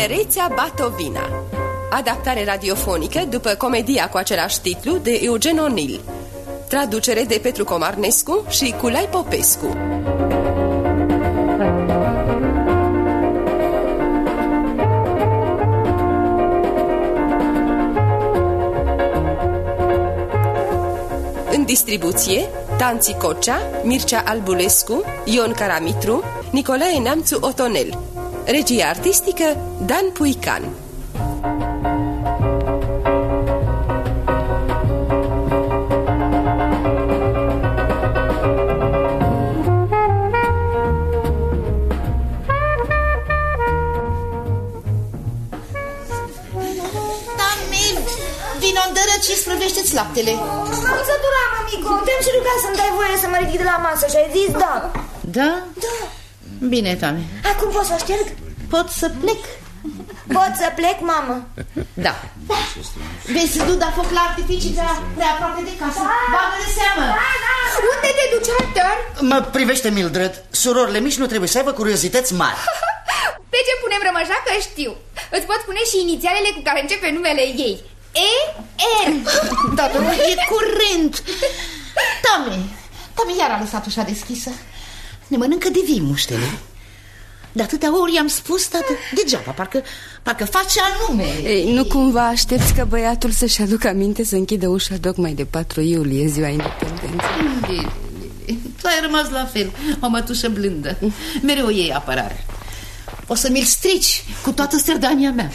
Tinerețea Batovina. Adaptare radiofonică după comedia cu același titlu de Eugen O'Neill. Traducere de Petru Comarnescu și Culai Popescu. În distribuție Tanți Cocea, Mircea Albulescu, Ion Caramitru, Nicolae Neamțu Otonel. Regie artistică Dan Puican. Și sprăvește-ți laptele. M-am săturat, mămico. Te-am și rugat să-mi dai voie să mă ridic de la masă și ai zis da. Da? Da. Bine, Tame. Acum pot să șterg? Pot să plec? Pot să plec, mamă? Da. Vezi să duc foc la artificii prea aproape de casă. Bagă de seamă. Unde te duci, Arthur? Mă privește, Mildred. Surorile mici nu trebuie să aibă curiozități mari. Pe ce punem rămășa că știu. Îți pot spune și inițialele cu care începe numele ei. E-R. Da, e curent. Tame iar a lăsat ușa deschisă. Ne mănâncă de vii muștele. De atâtea ori i-am spus, tată, degeaba, parcă face anume. Ei, nu cumva aștepți ca băiatul să-și aducă aminte să închidă ușa tocmai de 4 iulie, ziua independenței? Tu ai rămas la fel, o mătușă blândă. Mereu iei apărare. O să mi-l strici cu toată stârdania mea.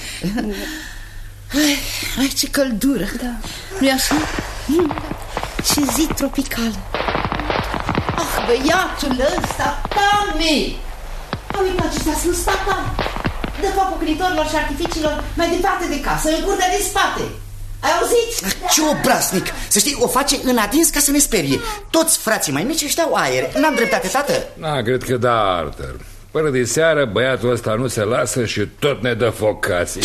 Ai, ce căldură. Da. Nu-i așa? Ce zi tropicală. Ah, băiatul ăsta, Tame! A uitat ce s-a spus tata. Dă foc ocnitorilor și artificiilor mai departe de casă, în curtea din spate. Ai auzit? Ce obraznic! Să știi, o face în adins ca să ne sperie. Toți frații mai mici își dau aer. N-am dreptate, tată? Da, cred că da, Arthur. Până de seară băiatul ăsta nu se lasă și tot ne dă foc casei.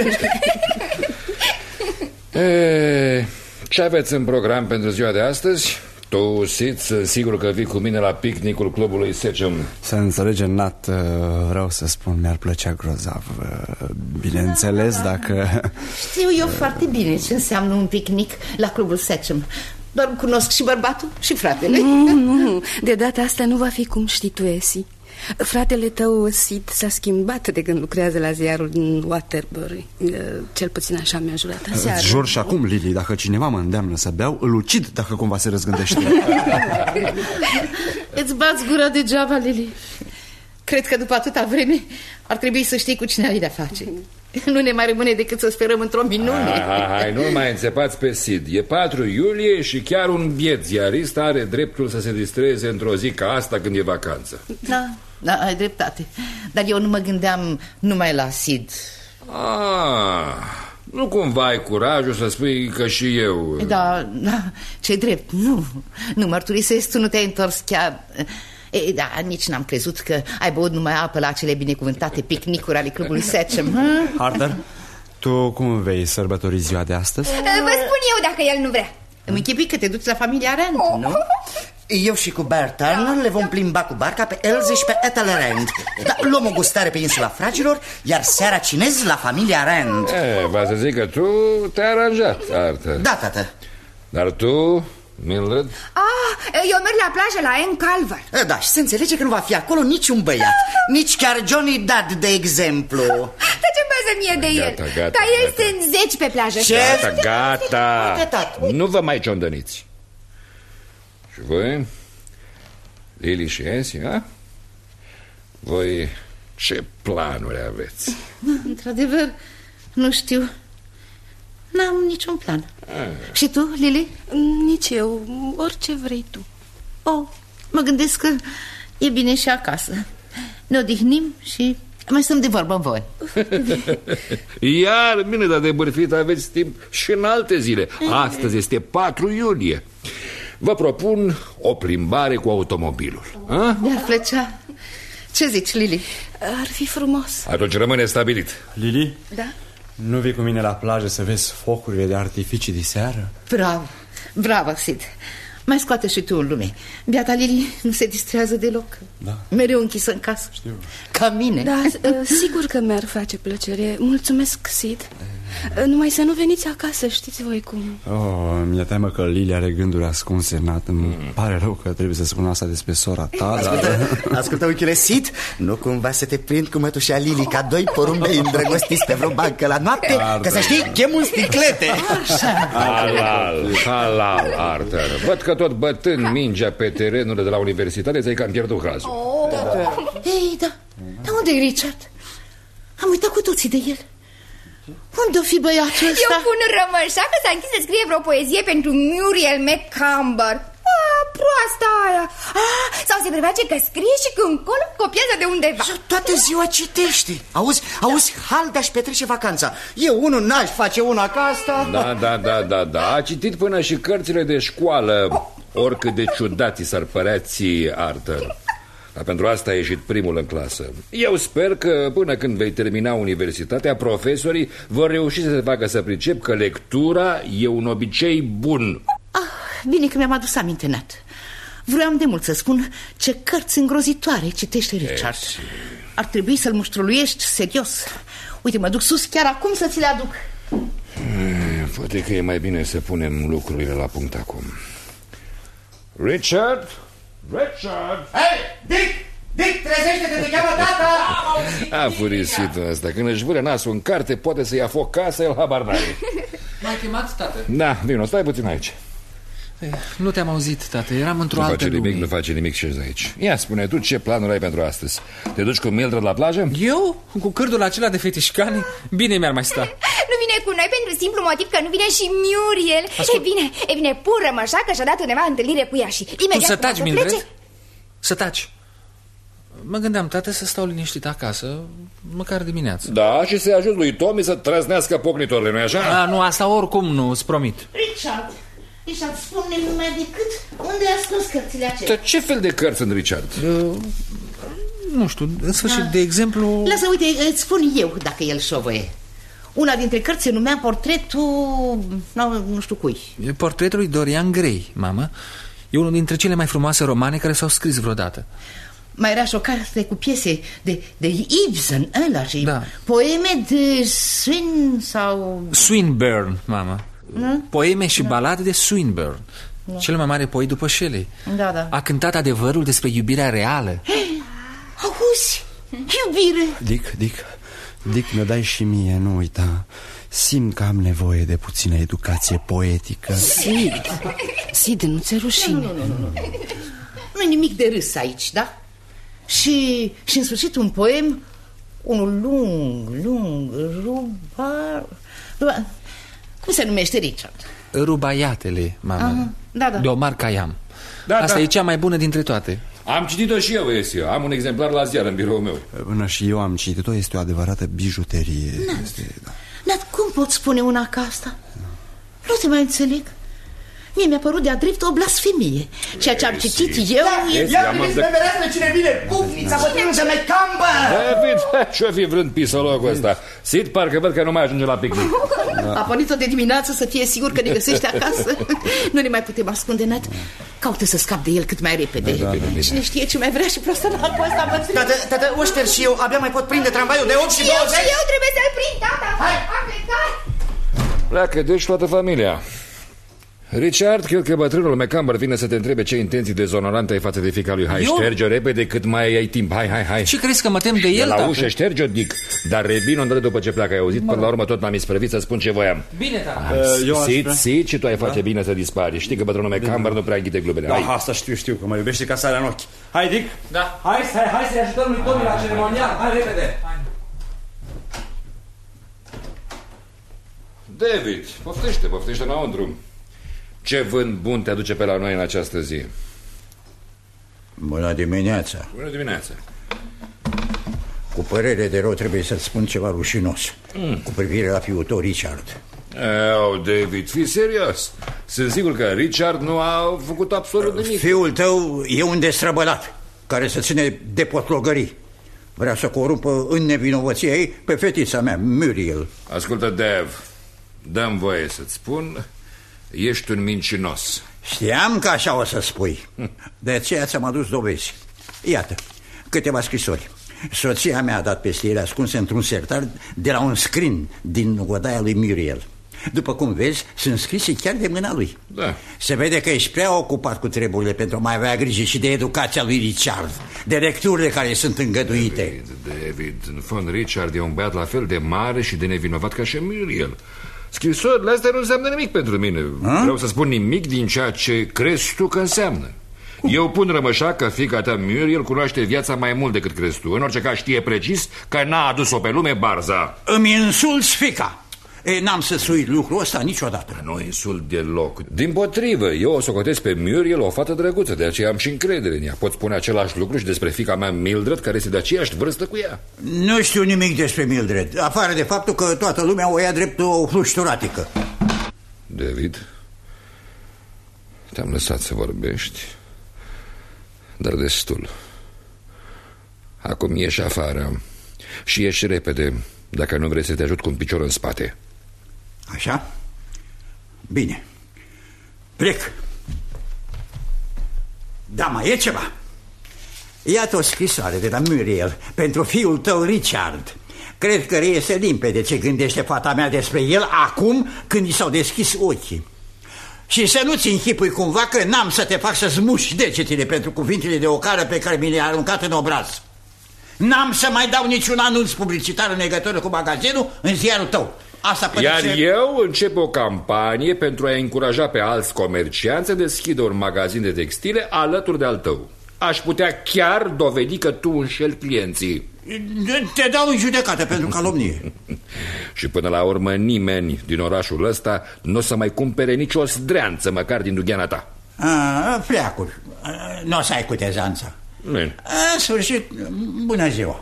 Ce aveți în program pentru ziua de astăzi? Tu, Sid, sunt sigur că vii cu mine la picnicul clubului Secem. Să înțelege, Nat, vreau să spun, mi-ar plăcea grozav. Bineînțeles, dacă... Știu eu foarte bine ce înseamnă un picnic la clubul Secem. Doar cunosc și bărbatul și fratele. Nu, de data asta nu va fi cum știi tu, Esi. Fratele tău, Sid, s-a schimbat de când lucrează la ziarul din Waterbury. Cel puțin așa mi-a jurat aseară. Îți jur și acum, Lili, dacă cineva mă îndeamnă să beau, îl ucid dacă cumva se răzgândește. Îți bați gura degeaba, Lili. Cred că după atâta vreme ar trebui să știi cu cine ai de-a face. Nu ne mai rămâne decât să sperăm într-o minune. Hai, nu mai înțepați pe Sid. E 4 iulie și chiar un biet ziarist are dreptul să se distreze într-o zi ca asta când e vacanță. Da, ai dreptate. Dar eu nu mă gândeam numai la Sid. Nu cumva ai curajul să spui că și eu... Da, ce drept, nu mărturisesc, tu nu te-ai întors chiar... Da, nici n-am crezut că ai băut numai apă la acele binecuvântate picnicuri ale clubului Secem. Arthur, tu cum vei sărbători ziua de astăzi? Vă spun eu dacă el nu vrea. Îmi închipui că te duci la familia Rand, nu? Eu și cu Bert Turner le vom plimba cu barca pe Elze și pe Ethel Rand. Luăm o gustare pe insula Fragilor, iar seara cinez la familia Rand. Va să zic că tu te-ai aranjat, Arthur. Da, tată. Dar tu, Mildred? Eu merg la plajă la Ann Calver. Da, și se înțelege că nu va fi acolo niciun băiat. Nici chiar Johnny Dad, de exemplu. Dar ce pasă mie de el? Ca el sunt 10 pe plajă. Ce? Gata. Nu vă mai ciondăniți. Și voi, Lili și Ensi, voi ce planuri aveți? Într-adevăr, nu știu. N-am niciun plan. Și tu, Lili? Nici eu, orice vrei tu. Mă gândesc că e bine și acasă. Ne odihnim și mai stăm de vorbă voi. Iar bine, dar de bârfit aveți timp și în alte zile. Astăzi este 4 iulie. Vă propun o plimbare cu automobilul. Mi-ar plăcea. Ce zici, Lili? Ar fi frumos. Atunci rămâne stabilit. Lili? Da? Nu vii cu mine la plajă să vezi focurile de artificii de seară? Bravo, Sid. Mai scoate și tu în lume. Beata Lili nu se distrează deloc. Da. Mereu închisă în casă. Știu. Ca mine. Da, sigur că mi-ar face plăcere. Mulțumesc, Sid. Numai să nu veniți acasă, știți voi cum. Mi-e teamă că Lili are gânduri ascunse în Nat. Îmi pare rău că trebuie să spun asta despre sora ta. Ascultă, unchiule Sid, nu cumva să te prind cu mătușa Lili ca doi porumbei îndrăgostiți pe vreo bancă la noapte? Că să știi, chem un sticlete. Halal, Arthur. Văd că tot bătând mingea pe terenurile de la universitate ți-ai cam pierdut cazul. Ei, da. Dar unde e Richard? Am uitat cu toții de el. Unde-o fi băiatul ăsta? Eu pun rămășa că s-a închis să scrie vreo poezie pentru Muriel McCamber. Proasta aia. Sau se preface că scrie și că încolo copiază de undeva. Toată ziua citești. Auzi, Halda își petrece vacanța. Eu unul n-aș face una ca asta. Da. A citit până și cărțile de școală. Oricât de ciudat ți s-ar părea ție, Arthur. Dar pentru asta a ieșit primul în clasă. Eu sper că până când vei termina universitatea, profesorii vor reuși să te facă să pricep că lectura e un obicei bun. Bine că mi-am adus aminte, Nat. Vroiam de mult să spun ce cărți îngrozitoare citește Richard. Ar trebui să-l muștruluiești serios. Uite, mă duc sus chiar acum să ți le aduc. Poate că e mai bine să punem lucrurile la punct acum. Richard? Hei, Dick, trezește-te, te cheamă tata! A furisitul ăsta. Când își vâre nasul în carte, poate să ia foc casa, el habar n-are. M-ai chemat, tată? Da, vino, stai puțin aici. Nu te-am auzit, tată, eram într-o altă lume. Nu face nimic, șezi aici. Ia, spune tu ce planuri ai pentru astăzi. Te duci cu Mildred la plajă? Eu? Cu cârdul acela de fetișcani? Bine mi-ar mai sta. Nu vine cu noi pentru simplu motiv că nu vine și Muriel. E bine, pun rămășa că și-a dat undeva întâlnire cu ea și imediat. Tu să taci, Mildred? Să taci. Mă gândeam, tată, să stau liniștit acasă, măcar dimineața. Da, și să-i ajut lui Tommy să trăznească pocnitorile, nu-i așa? Nu, asta oricum nu, îți promit. Richard, spune-mi numai decât unde ai scos cărțile acelea. Dar ce fel de cărți sunt, Richard? Nu știu, în sfârșit, de exemplu... Lasă, uite, îți spun eu dacă el șovăie. Una dintre cărți se numea Portretul... nu știu cui. Portretul lui Dorian Gray, mamă. E unul dintre cele mai frumoase romane care s-au scris vreodată. Mai era și o carte cu piese de Ibsen, ăla și da. Poeme de Swinburne, mamă. Poeme și balade de Swinburne. Cel mai mare poet după Shelley. Da. A cântat adevărul despre iubirea reală. Auzi, iubire. Dick, mi-o dai și mie, nu uita. Simt că am nevoie de puțină educație poetică. Sid, nu ți-e rușine. Nu. Nu e nimic de râs aici, da? Și în sfârșit un poem, unul lung, cum se numește, Richard? Rubaiatele, mamă. Da. De Omar Khayyam. Asta e cea mai bună dintre toate. Am citit-o și eu, Esi. Am un exemplar la ziar în biroul meu. Până și eu am citit-o, este o adevărată bijuterie. Dar cum poți spune una ca asta? Nu te mai înțeleg. Mie mi-a părut de-a drept o blasfemie. Ceea ce am citit eu... Ia priviți pe mereastră cine vine! Pufnița bătrânuță McCamber! Ce-o fi vrând pisologul ăsta? Sid, parcă văd că nu mai ajunge la picnic. A pornit-o de dimineață să fie sigur că ne găsește acasă. Nu ne mai putem ascunde, Nat. Caută să scap de el cât mai repede. Cine știe ce mai vrea și prostă cu ăsta bătrân. Tată, Oșter și eu abia mai pot prinde tramvaiul de 8 și 20. Eu trebuie să-l prind, tata. Am plecat. Pleacă, deci toată familia. Richard, cred că bătrânul McCamber vine să te întrebe ce intenții dezonorante ai față de fiica lui. Hai, șterge-o repede cât mai ai timp. Hai. Și crezi că mă tem de el, la ușă, șterge-o, Dick. Dar revin îndată după ce pleacă. Ai auzit? Până la urmă tot m-am isprăvit să spun ce voiam. Bine, tata. Sid, și tu ai face bine să dispari. Știi că bătrânul McCamber nu prea înghite glumele. Da, asta știu, că mă iubește ca sarea în ochi. Hai, Dick. Da. Hai să-i ajutăm lui Tommy la ceremonial. Hai, repede. David, poftește înăuntru. Ce vânt bun te aduce pe la noi în această zi? Bună dimineața. Bună dimineața. Cu părere de rău trebuie să-ți spun ceva rușinos cu privire la fiul tău, Richard. David, fii serios. Sunt sigur că Richard nu a făcut absolut nimic. Fiul tău e un destrăbălat care se ține de potlogării. Vrea să corumpă în nevinovăția ei pe fetița mea, Muriel. Ascultă, Dave, dă-mi voie să-ți spun Ești un mincinos. Știam că așa o să spui. De aceea ți-am adus dovezi. Iată, câteva scrisori. Soția mea a dat peste ele ascunse într-un sertar de la un scrin din odaia lui Muriel. După cum vezi, sunt scrise chiar de mâna lui. Da. Se vede că ești prea ocupat cu treburile pentru a mai avea grijă și de educația lui Richard, de lecturile care sunt îngăduite. David, în fond, Richard e un băiat la fel de mare și de nevinovat ca și Muriel. Scrisorile astea nu înseamnă nimic pentru mine. Vreau să spun nimic din ceea ce crezi tu că înseamnă. Eu pun rămășa că fiica ta Muriel cunoaște viața mai mult decât crezi tu. În orice caz știe precis că n-a adus-o pe lume Barza. Îmi insulți fiica. N-am să-ți uit lucrul ăsta niciodată. Nu insult deloc. Dimpotrivă, eu o socotesc pe Muriel o fată drăguță, de aceea am și încredere în ea. Pot spune același lucru și despre fiica mea Mildred, care este de aceeași vârstă cu ea. Nu știu nimic despre Mildred, afară de faptul că toată lumea o ia drept o flușturatică. David, te-am lăsat să vorbești, dar destul. Acum ieși afară și ieși repede, dacă nu vrei să te ajut cu un picior în spate. Așa? Bine. Plec. Da, mai e ceva. Iată o scrisoare de la Muriel pentru fiul tău Richard. Cred că reiese limpede ce gândește fata mea despre el acum când i s-au deschis ochii. Și să nu-ți închipui cumva că n-am să te fac să-ți muși degetele pentru cuvintele de ocară pe care mi le-ai aruncat în obraz. N-am să mai dau niciun anunț publicitar în legătură cu magazinul în ziarul tău. Asta iar eu încep o campanie pentru a încuraja pe alți comercianți să deschidă un magazin de textile alături de al tău. Aș putea chiar dovedi că tu înșeli clienții. Te dau în judecată pentru calomnie. Și până la urmă nimeni din orașul ăsta nu o să mai cumpere nicio zdreanță măcar din dugheana ta. Fleacuri. Nu o să ai cutezanța. În sfârșit, bună ziua.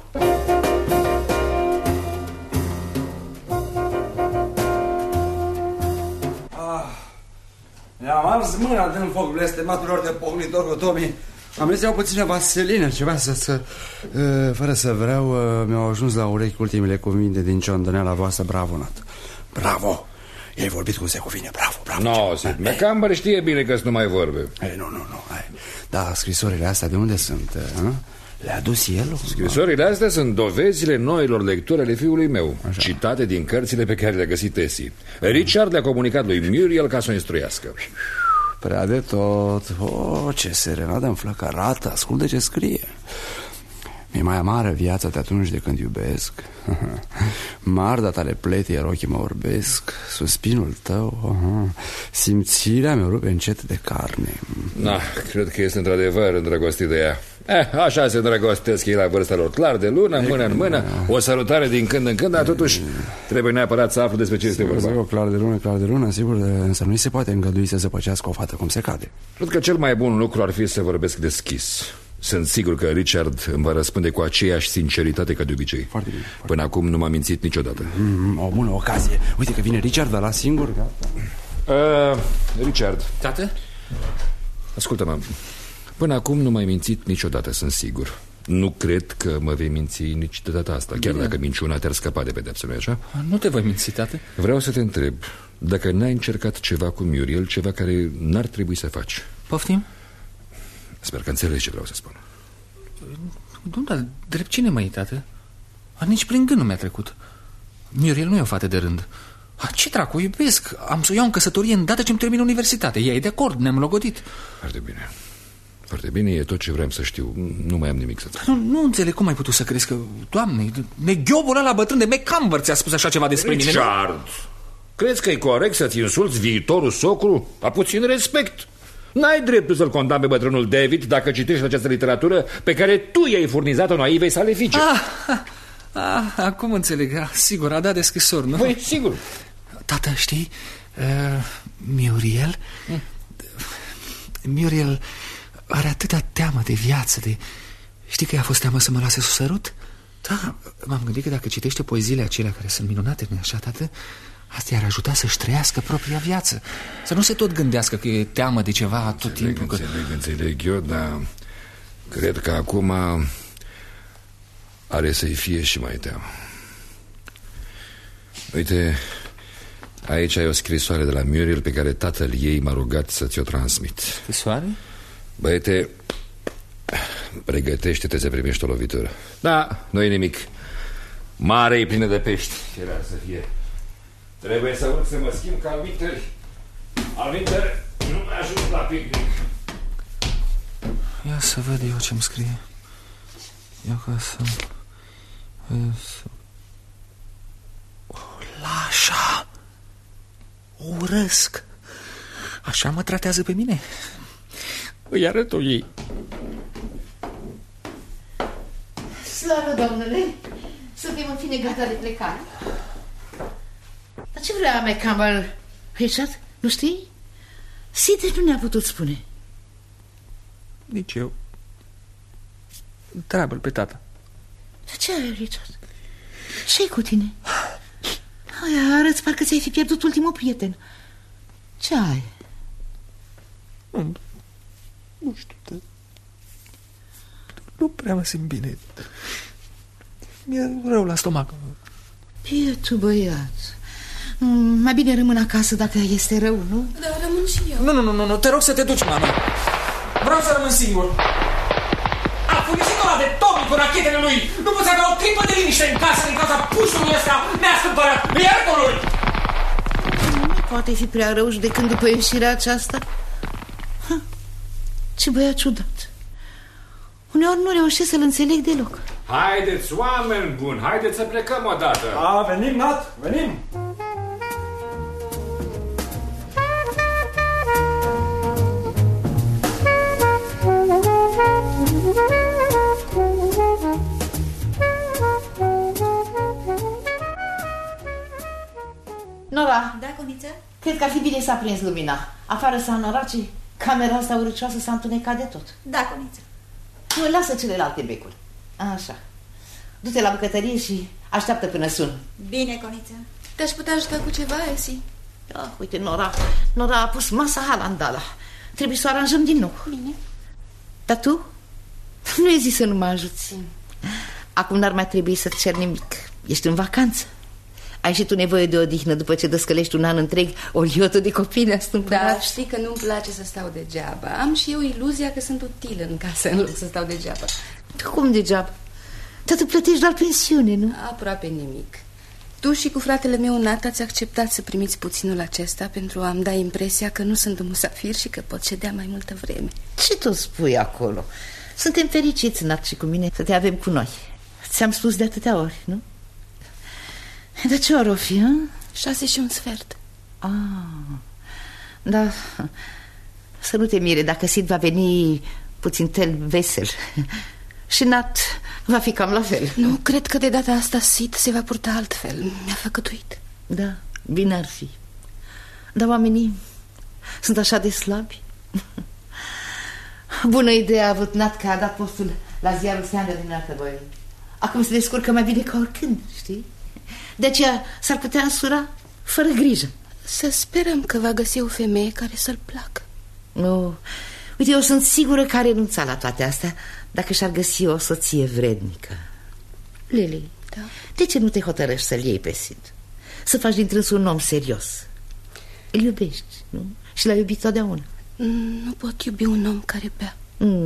Mi-am ars mâna din foc blestematurilor de pocnitor cu Tommy. Am zis iau puțină vaselină, ceva fără să vreau, mi-au ajuns la urechi ultimele cuvinte din ciondăneala voastră. Bravo, Nat. Bravo. I-ai vorbit cum se cuvine, bravo. No, McCamber știe bine că-s nu mai vorbe. Nu. Da, scrisorile astea de unde sunt? Le-a adus el? Scrisorile astea sunt dovezile noilor lecturi ale fiului meu. Așa. Citate din cărțile pe care le-a găsit Tessie. Richard le-a comunicat lui Muriel ca să o instruiască. Prea de tot. Ce serenadă înflăcărată. Ascultă ce scrie. Mi-e mai amară viața de atunci de când iubesc. Marda tale plete, iar ochii mă orbesc. Suspinul tău, simțirea mea rupe încet de carne. Cred că este într-adevăr îndrăgostit de ea. Așa se îndrăgostesc ei la vârsta lor. Clar de lună, mână în mână. O sărutare din când în când. Dar totuși trebuie neapărat să aflu despre ce este vorba. Clar de lună, sigur. Însă nu-i se poate îngădui să zăpăcească o fată cum se cade. Cred că cel mai bun lucru ar fi să vorbesc deschis. Sunt sigur că Richard îmi va răspunde cu aceeași sinceritate ca de obicei. Foarte bine. Până acum nu m-a mințit niciodată. O bună ocazie. Uite că vine Richard, dar la singur. Richard. Tată? Ascultă-mă. Până acum nu m-ai mințit niciodată, sunt sigur. Nu cred că mă vei minți nici de data asta. Chiar dacă minciuna te-ar scăpa de pedepsă, nu-i așa? Nu te voi minți, tată. Vreau să te întreb dacă n-ai încercat ceva cu Muriel, ceva care n-ar trebui să faci. Poftim? Sper că înțelegi ce vreau să spun. Nu, dar drept cine mă-i, tată? Nici prin gând nu mi-a trecut. Muriel nu e o fată de rând. Ce dracu, o iubesc. Am să o iau în căsătorie îndată ce-mi termin universitatea. Ea e de acord, ne-am logodit. Foarte bine. Foarte bine, e tot ce vreau să știu. Nu mai am nimic să spun. Nu înțeleg cum ai putut să crezi că... Doamne, neghiobul ăla bătrân de McCamber ți-a spus așa ceva despre mine. Richard, crezi că e corect să-ți insulți viitorul socru? A puțin respect. N-ai dreptul să-l condamni pe bătrânul David dacă citești această literatură pe care tu i-ai furnizat-o naivei sale fiice. Acum înțeleg. Sigur, a dat de scrisori, nu? Păi, sigur. Tată, știi, Muriel are atâta teamă de viață, Știi că i-a fost teamă să mă lase să sărut? Da, m-am gândit că dacă citește poeziile acelea care sunt minunate, nu-i așa, tată? Asta i-ar ajuta să-și trăiască propria viață. Să nu se tot gândească că e teamă de ceva tot timpul. Înțeleg eu, dar cred că acum are să-i fie și mai teamă. Uite, Aici ai o scrisoare de la Muriel pe care tatăl ei m-a rugat să ți-o transmit. Scrisoare? Băiete, pregătește-te să primești o lovitură. Da, nu-i nimic. Mare e plină de pești. Ce rar să fie. Trebuie să urc să mă schimb ca alminteri nu mai ajung la picnic. Ia să văd eu ce-mi scrie. Eu ca să... Lașa! O urăsc. Așa mă tratează pe mine. Îi arăt-o ei. Slavă Domnule, suntem în fine gata de plecare. Dar ce vrea mai Campbell, Richard? Nu știi? Sid nu ne-a putut spune. Nici eu. Întreabă-l pe tata. Ce ai, Richard? Ce-i cu tine? Arăți parcă ți-ai fi pierdut ultimul prieten. Ce ai? Nu știu, nu prea mă simt bine. Mi-e rău la stomac. Bietul băiat. Mai bine rămân acasă dacă este rău, nu? Da, rămân și eu. Nu, te rog să te duci, mama. Vreau să rămân singur. A furnisit ăla de Tommy cu rachetele lui. Nu poți avea o clipă de liniște în casă din cauza pușului ăsta neascumpărat. Iartă-l! Nu poate fi prea rău judecând după ieșirea aceasta. Ce băiat ciudat. Uneori nu reușesc să-l înțeleg deloc. Haideți, oameni buni, haideți să plecăm odată. Venim, Nat, venim. Nora. Da, Coniță? Cred că ar fi bine să aprins lumina. Afară s-a înorat și camera asta urâcioasă s-a întunecat de tot. Da, Coniță. Nu, lasă celelalte becuri. Așa. Du-te la bucătărie și așteaptă până sun. Bine, Coniță. Te-aș putea ajuta cu ceva, Esi? Uite, Nora a pus masa halandala. Trebuie să o aranjăm din nou. Bine. Dar tu? Nu ai zis să nu mă ajuți. Acum n-ar mai trebui să-ți cer nimic. Ești în vacanță. Ai și tu nevoie de odihnă după ce descălești un an întreg oliotul de copii neastâmpărat. Da, știi că nu-mi place să stau degeaba. Am și eu iluzia că sunt utilă în casă în loc să stau degeaba. Cum degeaba? Dar tu plătești doar pensiune, nu? Aproape nimic. Tu și cu fratele meu Nat ați acceptat să primiți puținul acesta pentru a-mi da impresia că nu sunt un musafir și că pot ședea mai multă vreme. Ce tot spui acolo? Suntem fericiți, Nat și cu mine, să te avem cu noi. Ți-am spus de atâtea ori, nu? De ce ori o fi, 6:15. Da. Să nu te mire dacă Sid va veni puțin vesel. Și Nat va fi cam la fel. Nu, cred că de data asta Sid se va purta altfel. Mi-a făcătuit. Da, bine ar fi. Dar oamenii sunt așa de slabi. Bună idee a avut Nat că a dat postul la ziarul Standard din Atterbury. Acum se descurcă mai bine ca oricând, știi? De aceea s-ar putea însura fără grijă. Să sperăm că va găsi o femeie care să-l placă. Nu, uite, eu sunt sigură că a renunțat la toate astea dacă și-ar găsi o soție vrednică. Lily, da? De ce nu te hotărăști să-l iei pe Sid? Să faci dintrânsul un om serios. Îl iubești, nu? Și l-ai iubit totdeauna. Nu pot iubi un om care bea.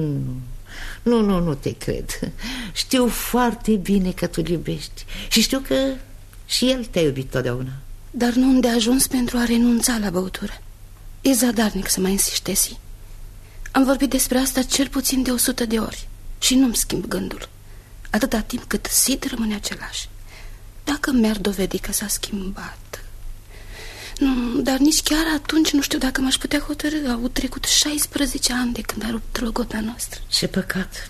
Nu te cred. Știu foarte bine că tu-l iubești. Și știu că și el te-a iubit totdeauna. Dar nu îndeajuns pentru a renunța la băutură. E zadarnic să mai insistezi. Am vorbit despre asta cel puțin de 100 de ori și nu-mi schimb gândul, atâta timp cât Sid rămâne același. Dacă mi-ar dovedi că s-a schimbat... Nu, dar nici chiar atunci nu știu dacă m-aș putea hotărî. Au trecut 16 ani de când a rupt logota noastră. Ce păcat.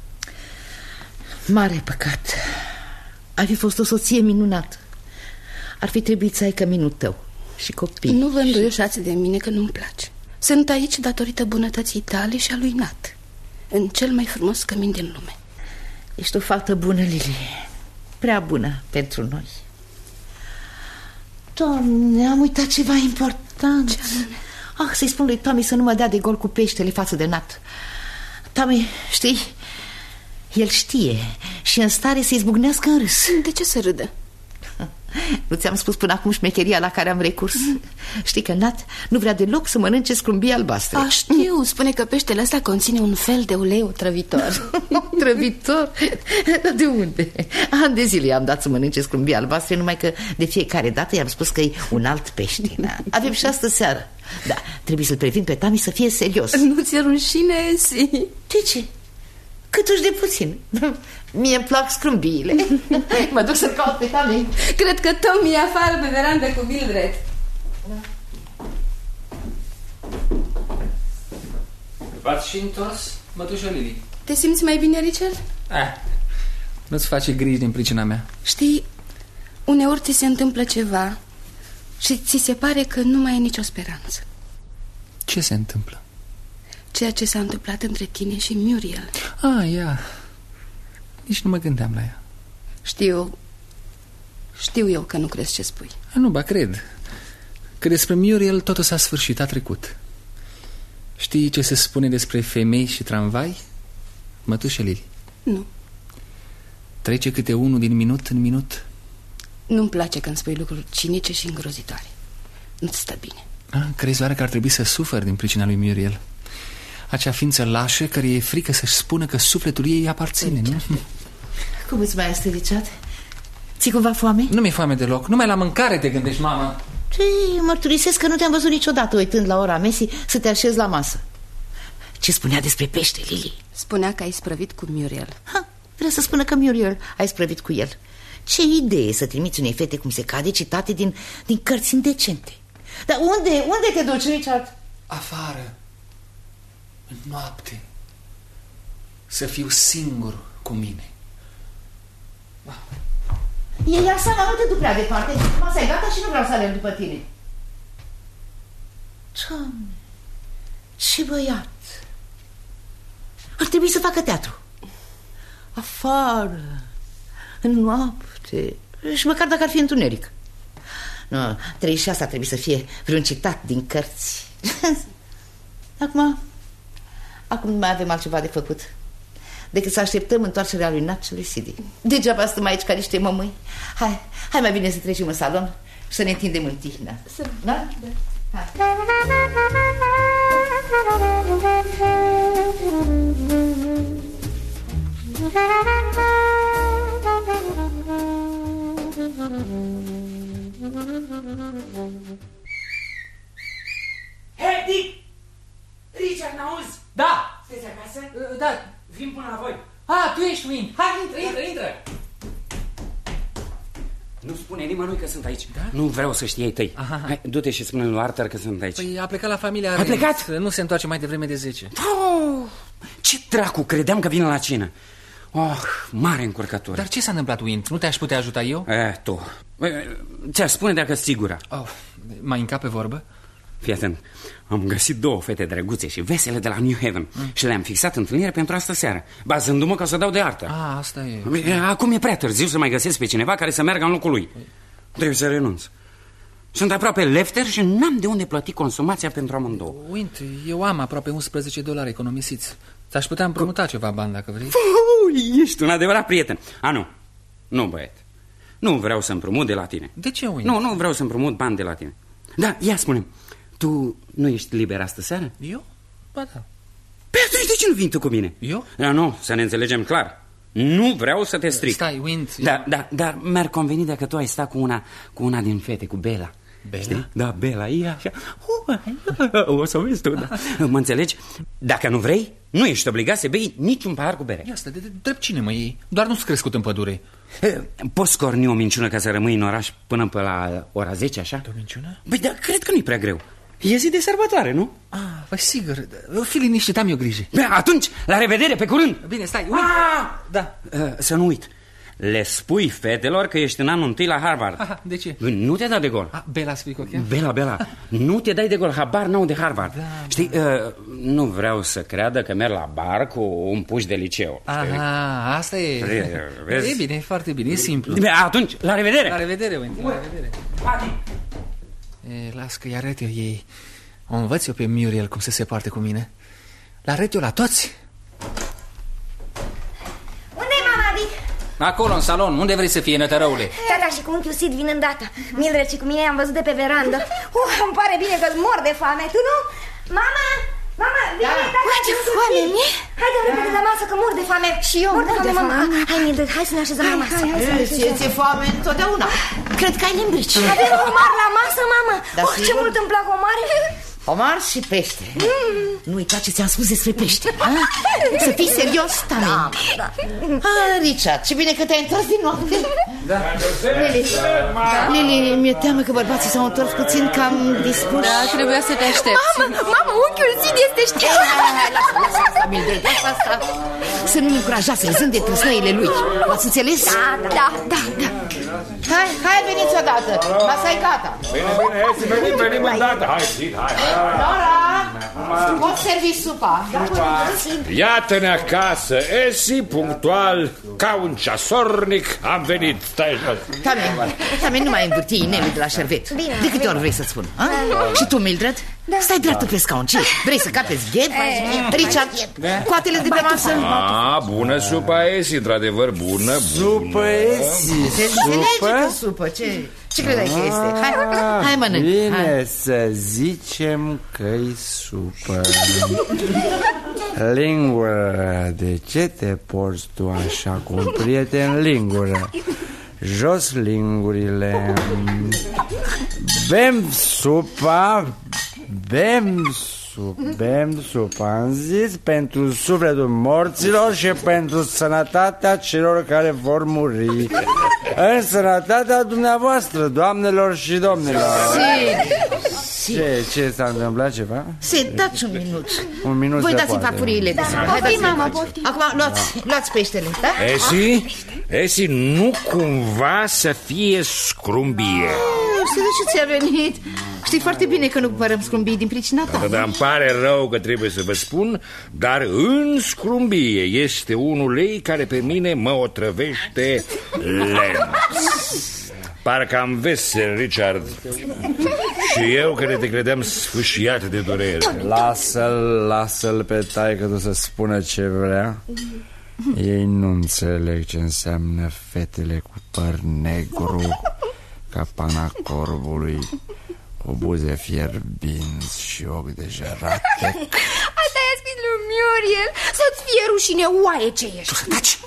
Mare păcat. Ai fi fost o soție minunată. Ar fi trebuit să ai căminul tău și copii. Nu vă înduioșați de mine că nu-mi place. Sunt aici datorită bunătății tale și a lui Nat, în cel mai frumos cămin din lume. Ești o fată bună, Lily. Prea bună pentru noi. Doamne, am uitat ceva important. Ce anume? Să-i spun lui Tommy să nu mă dea de gol cu peștele față de Nat. Tommy, știi, el știe și e în stare să-i zbucnească în râs. De ce să râdă? Nu ți-am spus până acum șmecheria la care am recurs? Știi că Nat nu vrea deloc să mănânce scrumbii albastre. Știu, spune că peștele ăsta conține un fel de ulei otrăvitor. Trăvitor? De unde? Ani de zile i-am dat să mănânce scrumbii albastre, numai că de fiecare dată i-am spus că e un alt pește. Avem și astă seară. Da, trebuie să-l previn pe Tami să fie serios. Nu ți-e rușine, Si? De ce? Câtuși de puțin. Mie-mi plac scrumbiile. Mă duc să caut pe Tami. Cred că Tommy e afară pe verandă cu Mildred. V-ați și întors, mătușă Lili? Te simți mai bine, Richard? Nu-ți face griji din pricina mea. Știi, uneori ți se întâmplă ceva și ți se pare că nu mai e nicio speranță. Ce se întâmplă? Ceea ce s-a întâmplat între tine și Muriel. Ea. Nici nu mă gândeam la ea. Știu eu că nu crezi ce spui. Nu, ba, cred. Că despre Muriel totul s-a sfârșit, a trecut. Știi ce se spune despre femei și tramvai, mătușă Lili? Nu. Trece câte unul din minut în minut. Nu-mi place când spui lucruri cinice și îngrozitoare. Nu-ți stă bine. Crezi oare că ar trebui să suferi din pricina lui Muriel? Acea ființă lașă care e frică să-și spună că sufletul ei îi aparține, nu? Cum îți mai este, Richard? Ți-i cumva foame? Nu mi-e foame deloc. Numai la mâncare te gândești, mamă. Mărturisesc că nu te-am văzut niciodată uitând la ora mesii să te așezi la masă. Ce spunea despre pește, Lili? Spunea că ai sprăvit cu Muriel. Vrea să spună că Muriel ai sprăvit cu el. Ce idee să trimiți unei fete cum se cade citate din cărți indecente. Dar unde te duci, Richard? Afară, în noapte, să fiu singur cu mine. Ia seama, nu te duc prea departe. Masa e gata și nu vreau să alerg după tine. Doamne, ce băiat. Ar trebui să facă teatru. Afară, în noapte, și măcar dacă ar fi întuneric. Nu, 36 ar trebui să fie vreun citat din cărți. Acum nu mai avem altceva de făcut decât să așteptăm întoarcerea lui Nat și lui Sidi. Degeaba stăm aici ca niște mămâi. Hai mai bine să trecem în salon și să ne întindem în tihnă. Da? Hai. Hei, Dick! Richard, n-auzi? Da! Sunteți acasă? Da. Vin până la voi. Tu ești Win. Hai, intră. Nu spune nimănui că sunt aici. Da? Nu vreau să știe ei tăi. Hai, du-te și spune lui Arthur că sunt aici. Păi a plecat la familia. A plecat? Nu se întoarce mai devreme de 10. Ce dracu, credeam că vine la cină. Mare încurcătură. Dar ce s-a întâmplat, Win? Nu te-aș putea ajuta eu? Tu. Ți-aș spune dacă-s sigură. Mai încape vorbă? Fii atent. Am găsit 2 fete drăguțe și vesele de la New Haven și le-am fixat întâlnire pentru astă seară, bazându-mă că o să dau de artă. Asta e. Acum e prea târziu să mai găsesc pe cineva care să meargă în locul lui. Trebuie să renunț. Sunt aproape lefter și n-am de unde plăti consumația pentru amândouă. Uite, eu am aproape $11 economisiți. Ți-aș putea împrumuta ceva bani dacă vrei. Ești un adevărat prieten. Nu, băiet. Nu vreau să împrumut de la tine. De ce, Win? Nu vreau să împrumut bani de la tine. Da, ia spune-mi, tu nu ești liber astă seară? Eu? Ba da. Păi atunci de ce nu vin tu cu mine? Eu? Nu, să ne înțelegem clar. Nu vreau să te stric. Stai, Wind. Dar mi-ar conveni dacă tu ai sta cu una din fete, cu Bella. Bella? Știi? Da, Bella, e așa. O să vezi tu, da. Mă înțelegi? Dacă nu vrei, nu ești obligat să bei niciun pahar cu bere. Ia stai, drept cine mă iei? Doar nu-ți crescut în pădure. Poți scorni o minciună ca să rămâi în oraș până pe la ora 10, așa? O minciună? Păi, dar cred că nu-i prea greu. E zi de sărbătoare, nu? Păi sigur, fi liniștit, am eu grijă. Atunci, la revedere, pe curând. Bine, stai, uite. Da. Să nu uit. Le spui fetelor că ești în anul 1 la Harvard. De ce? Nu te dai de gol. Bella spui cu ochii? Bella, nu te dai de gol, habar n-au de Harvard. Da, știi, nu vreau să creadă că merg la bar cu un puș de liceu. Asta e. E bine, foarte bine, e simplu. Atunci, la revedere. La revedere, Wendy, la revedere. Las că-i arăt eu ei. O învăț eu pe Muriel cum să se poarte cu mine. Le arăt eu la toți. Unde-i mama, Dick? Acolo, în salon, unde vrei să fie, nătărăule? Tata și cu unchiul Sid vin îndată. Mildred și cu mine am văzut de pe verandă. Îmi pare bine că-ți mor de foame, tu nu? Mama! Mama, vine, tata! Ce foame mie? Haide repede la masă, că mor de foame. Și eu mor de foame, mama. Hai, Mildred, hai să ne așezăm la masă. Ție foame întotdeauna. Cred că ai limbrici. Avem omar la masă, mamă. Ce mult îmi plac omare. Omar și pește. Nu uita ce ți-am spus despre pește. Să fii serios, Tami. Da. Richard, ce bine că te-ai întors din noapte. Da. Lili, mi-e teamă că bărbații s-au întors puțin cam dispuși. Da, trebuia să te aștepți. Mamă, unchiul Sid este știut. Lasă asta, Mildred, lasă asta. Să nu-l încurajează râzând de trăsnăile lui. V-ați înțeles? Da. Hai, veniți odată. Masa e gata. Bine, venim îndată. Hai, Sid, hai. Nora, poți servi supa. Iată-ne acasă, Esi, punctual, ca un ceasornic, am venit. Stai jos. Tame, nu mai învârti inelul de la șervet. De câte ori vrei să-ți spun? Și tu, Mildred? Stai dreaptă pe scaun, ce? Vrei să capeți ghet? Richard, coatele de pe masă. Bună supa, Esi, într-adevăr, bună. Supă, Esi, supă? Ce credeai că este? Hai, mănânc. Bine, să zicem că-i supă. Lingură, de ce te porți tu așa cu un prieten? Lingură, jos lingurile. Bem supa. Bem supa, am zis, pentru sufletul morților și pentru sănătatea celor care vor muri. În sănătatea dumneavoastră, doamnelor și domnilor. Ce s-a întâmplat, ceva? Dați un minut. Un minut. Voi dați-mi farfuriile de supă. Poftim, mama, poftim. Acum luați peștele, da? Esi, nu cumva să fie scrumbie. De ce ți-a venit? Știi foarte bine că nu cumpărăm scrumbii din pricina ta. Dar îmi pare rău că trebuie să vă spun, dar în scrumbie este un ulei care pe mine mă otrăvește lent. Parcă am vesel, Richard. Și eu care te credeam sfâșiat de durere. Lasă-l pe taică-tu să spună ce vrea. Ei nu înțeleg ce înseamnă fetele cu păr negru ca pana corbului, cu buze fierbinți și ochi de jerate. Asta i-a scris lui Muriel. Să-ți fie rușine, oaie ce ești. Tu să taci.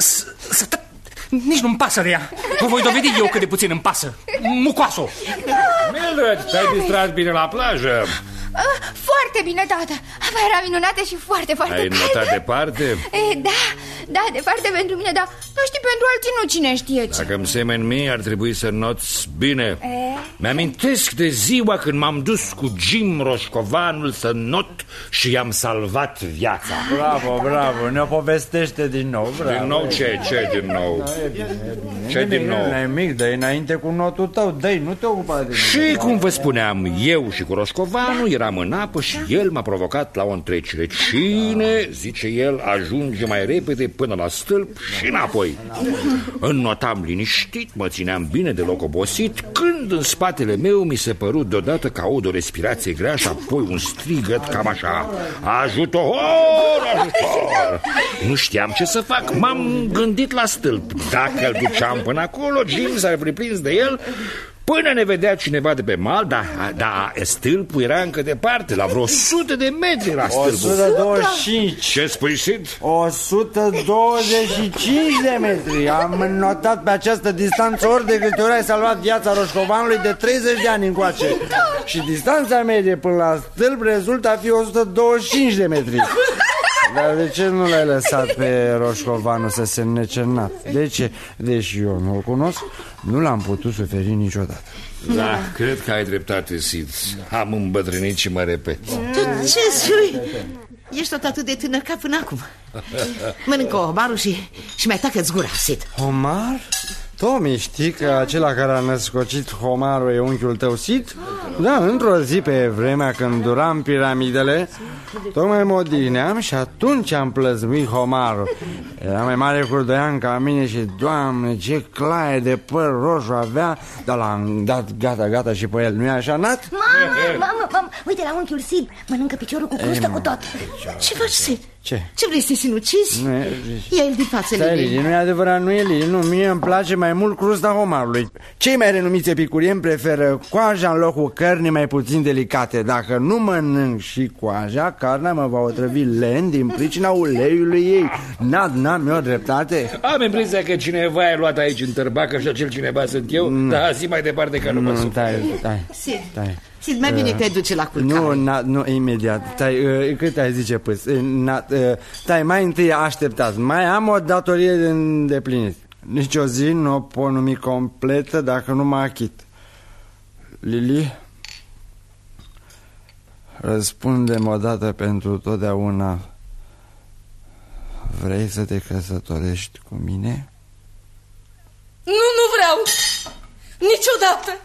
Nici nu-mi pasă de ea. Vă voi dovedi eu cât de puțin îmi pasă. Mucoaso. Mildred, te-ai distrat bine la plajă? Foarte bine, tată. Era minunată și foarte, foarte Ai notat departe? Da, departe pentru mine, dar știi, pentru alții nu, cine știe ce. Dacă îmi semeni mie, ar trebui să noți bine. Mi-amintesc de ziua când m-am dus cu Jim Roșcovanul să not și i-am salvat viața. Bravo, ne-o povestește din nou. Din nou ce din nou? Ce din nou? Nimic, dă-i înainte cu notul tău, dă-i, nu te ocupa de mine. Și cum vă spuneam, eu și cu Roșcovanul eram în apă și el m-a provocat la o întrecere. Cine, zice el, ajunge mai repede până la stâlp și înapoi. Înnotam liniștit, mă țineam bine deloc obosit, când în spatele meu mi se părut deodată că aud o respirație grea și apoi un strigăt cam așa: ajutor, ajutor! Nu știam ce să fac, m-am gândit la stâlp. Dacă îl duceam până acolo, Jim s-ar fi prins de el până ne vedea cineva de pe mal, dar stâlpul era încă departe, la vreo 100 de metri la stâlpul. 125. Ce spui, Sid? 125 de metri. Am notat pe această distanță ori de câte ori ai salvat viața Roșcovanului de 30 de ani încoace. Și distanța medie până la stâlp rezultă a fi 125 de metri. Dar de ce nu l-ai lăsat pe Roșcovanul să se înnece? De ce? Deși eu nu-l cunosc, nu l-am putut suferi niciodată. Da, cred că ai dreptate, Sid. Am îmbătrânit și mă repet. Tu ce spui? Ești tot atât de tânăr ca până acum. Mănâncă omarul și mai tacă-ți gura, Sid. Omar? Tomi, știi că acela care a născocit homarul e unchiul tău, Sid? Da, într-o zi pe vremea când duram piramidele, tocmai mă odihneam și atunci am plăzmuit homarul. Era mai mare curdoian ca mine și, Doamne, ce claie de păr roșu avea, dar l-am dat gata și pe el, nu-i așa, Nat? Mamă, uite la unchiul Sid, mănâncă piciorul cu crustă cu tot. Ce faci, Sid? Ce? Ce vrei să te sinucizi? Ia el din față, Lili. Nu e adevărat, nu e Lili. Nu, mie îmi place mai mult crusta homarului. Cei mai renumiți epicurieni preferă coaja în locul cărnii mai puțin delicate. Dacă nu mănânc și coaja, carnea mă va otrăvi lent din pricina uleiului ei. N-am eu dreptate? Am impresia că cineva e luat aici în tărbacă și acel cineva sunt eu. Dar zi mai departe că nu mă supăr. Sid, mai bine te duce la culcare. Nu, imediat. Cât ai zice, păs? Mai întâi așteptați. Mai am o datorie de îndeplinit. Nici o zi nu o pot numi completă dacă nu mă achit. Lili, răspundem odată pentru totdeauna. Vrei să te căsătorești cu mine? Nu vreau. Niciodată.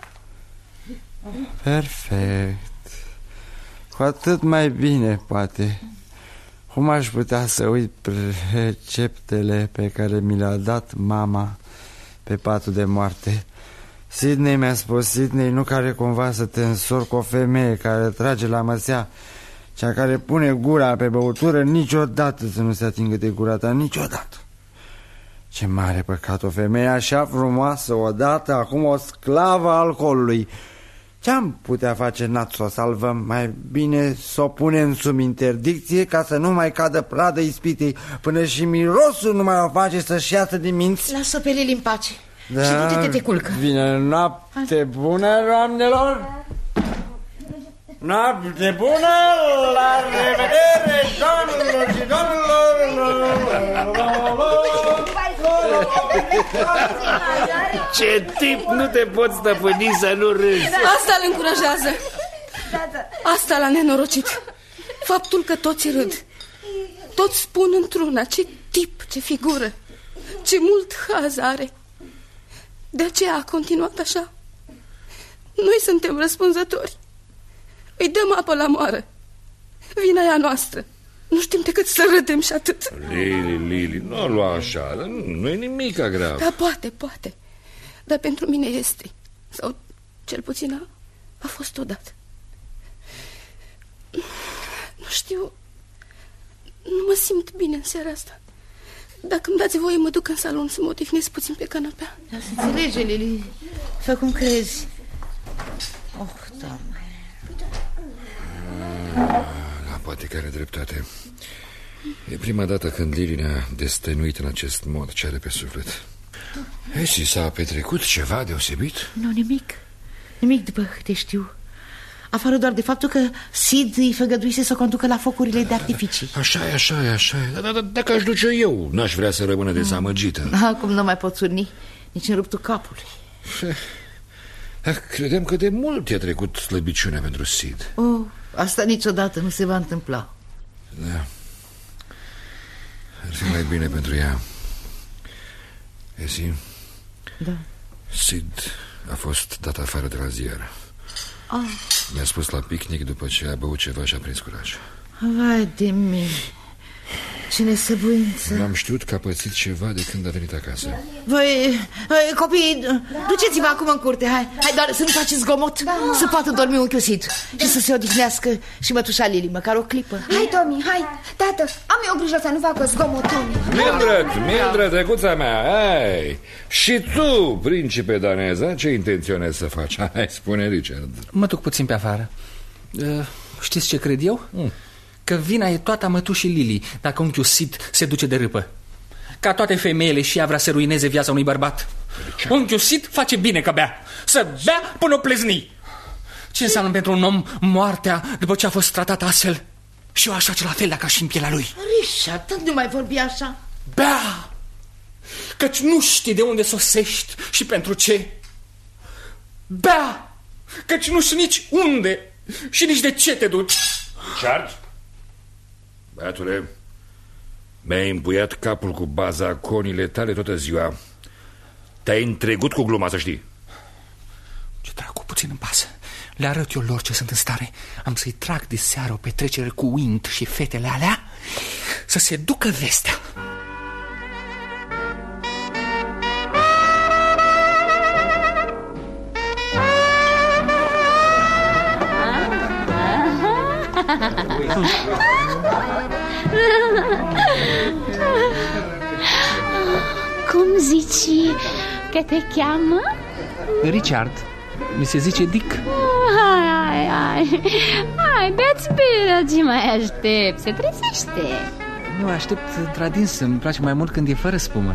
Perfect. Cu atât mai bine, poate. Cum aș putea să uit receptele pe care mi le-a dat mama pe patul de moarte? Sidney mi-a spus, Sidney, nu care cumva să te însori cu o femeie care trage la măsea, cea care pune gura pe băutură, niciodată să nu se atingă de gura ta, niciodată. Ce mare păcat, o femeie așa frumoasă odată, acum o sclavă a alcoolului. Ce-am putea face, Nat, să o salvăm? Mai bine să o punem sub interdicție ca să nu mai cadă pradă ispitei, până și mirosul nu mai o face să-și iasă din minți. Lasă pe Lili în pace. Da, și du-te, te culcă. Bine, noapte bună, doamnelor! Noapte bună! La revedere, doamnelor și domnilor! Ce tip, nu te poți stăpâni să nu râzi. Asta îl încurajează. Asta l-a nenorocit. Faptul că toți râd. Toți spun într-una ce tip, ce figură, ce mult haz are. De aceea a continuat așa. Noi suntem răspunzători. Îi dăm apă la moară. Vina e a noastră. Nu știm decât să râdem și atât. Lili, nu o lua așa. Nu e nimic grav. Da, poate. Dar pentru mine este. Sau cel puțin a fost odată. Nu știu. Nu mă simt bine în seara asta. Dacă îmi dați voie, mă duc în salon să mă odihnesc puțin pe canapea. Da, se înțelege, Lili. Fă cum crezi. Doamne. Da, poate că are dreptate. E prima dată când Lili ne-a destăinuit în acest mod ce are pe suflet. Și s-a petrecut ceva deosebit? Nu, nimic după câte știu. Afară doar de faptul că Sid îi făgăduise să o conducă la focurile de artificii. Așa e. Dar dacă aș duce eu, n-aș vrea să rămână dezamăgită. Acum nu mai pot urni, nici în ruptul capului. Credem că de mult i-a trecut slăbiciunea pentru Sid. Asta niciodată nu se va întâmpla. Da. Ar fi mai bine pentru ea. Esi? Da. Sid a fost dat afară de la ziar. Mi-a spus la picnic după ce a băut ceva și a prins curaj. Vai de mine. Ce nesăbuință. N-am știut că a pățit ceva de când a venit acasă. Voi, copii, duceți-vă acum în curte. Hai, doar să nu faceți zgomot. Să poată dormi unchiul Sid și să se odihnească și mătușa Lili, măcar o clipă. Hai, Tommy, hai. Tată, am eu grijă să nu facă zgomot, Tommy. Mildred, drăguța mea, hai. Și tu, principe daneză, ce intenționezi să faci? Hai, spune, Richard. Mă duc puțin pe afară. Știți ce cred eu? Că vina e toată a mătușii Lili dacă unchiul Sid se duce de râpă. Ca toate femeile și ea vrea să ruineze viața unui bărbat. Unchiul Sid face bine că bea. Să bea până o plezni. Ce înseamnă pentru un om moartea după ce a fost tratat astfel? Și eu aș face la fel dacă aș fi în pielea lui. Richard, nu mai vorbi așa. Bea! Căci nu știi de unde sosești și pentru ce. Bea! Căci nu știi nici unde și nici de ce te duci. Richard? Băiatule, mi-ai împuiat capul cu baza conile tale toată ziua. Te-ai întregut cu gluma, să știi. Ce dracu, puțin îmi pasă. Le arăt eu lor ce sunt în stare. Am să-i trag de seară o petrecere cu Wind și fetele alea să se ducă vestea. Cum zici că te cheamă? Richard. Mi se zice Dick. Hai, bea-ți bere, ce mai aștept? Se trezește. Nu, aștept într-adins, îmi place mai mult când e fără spumă.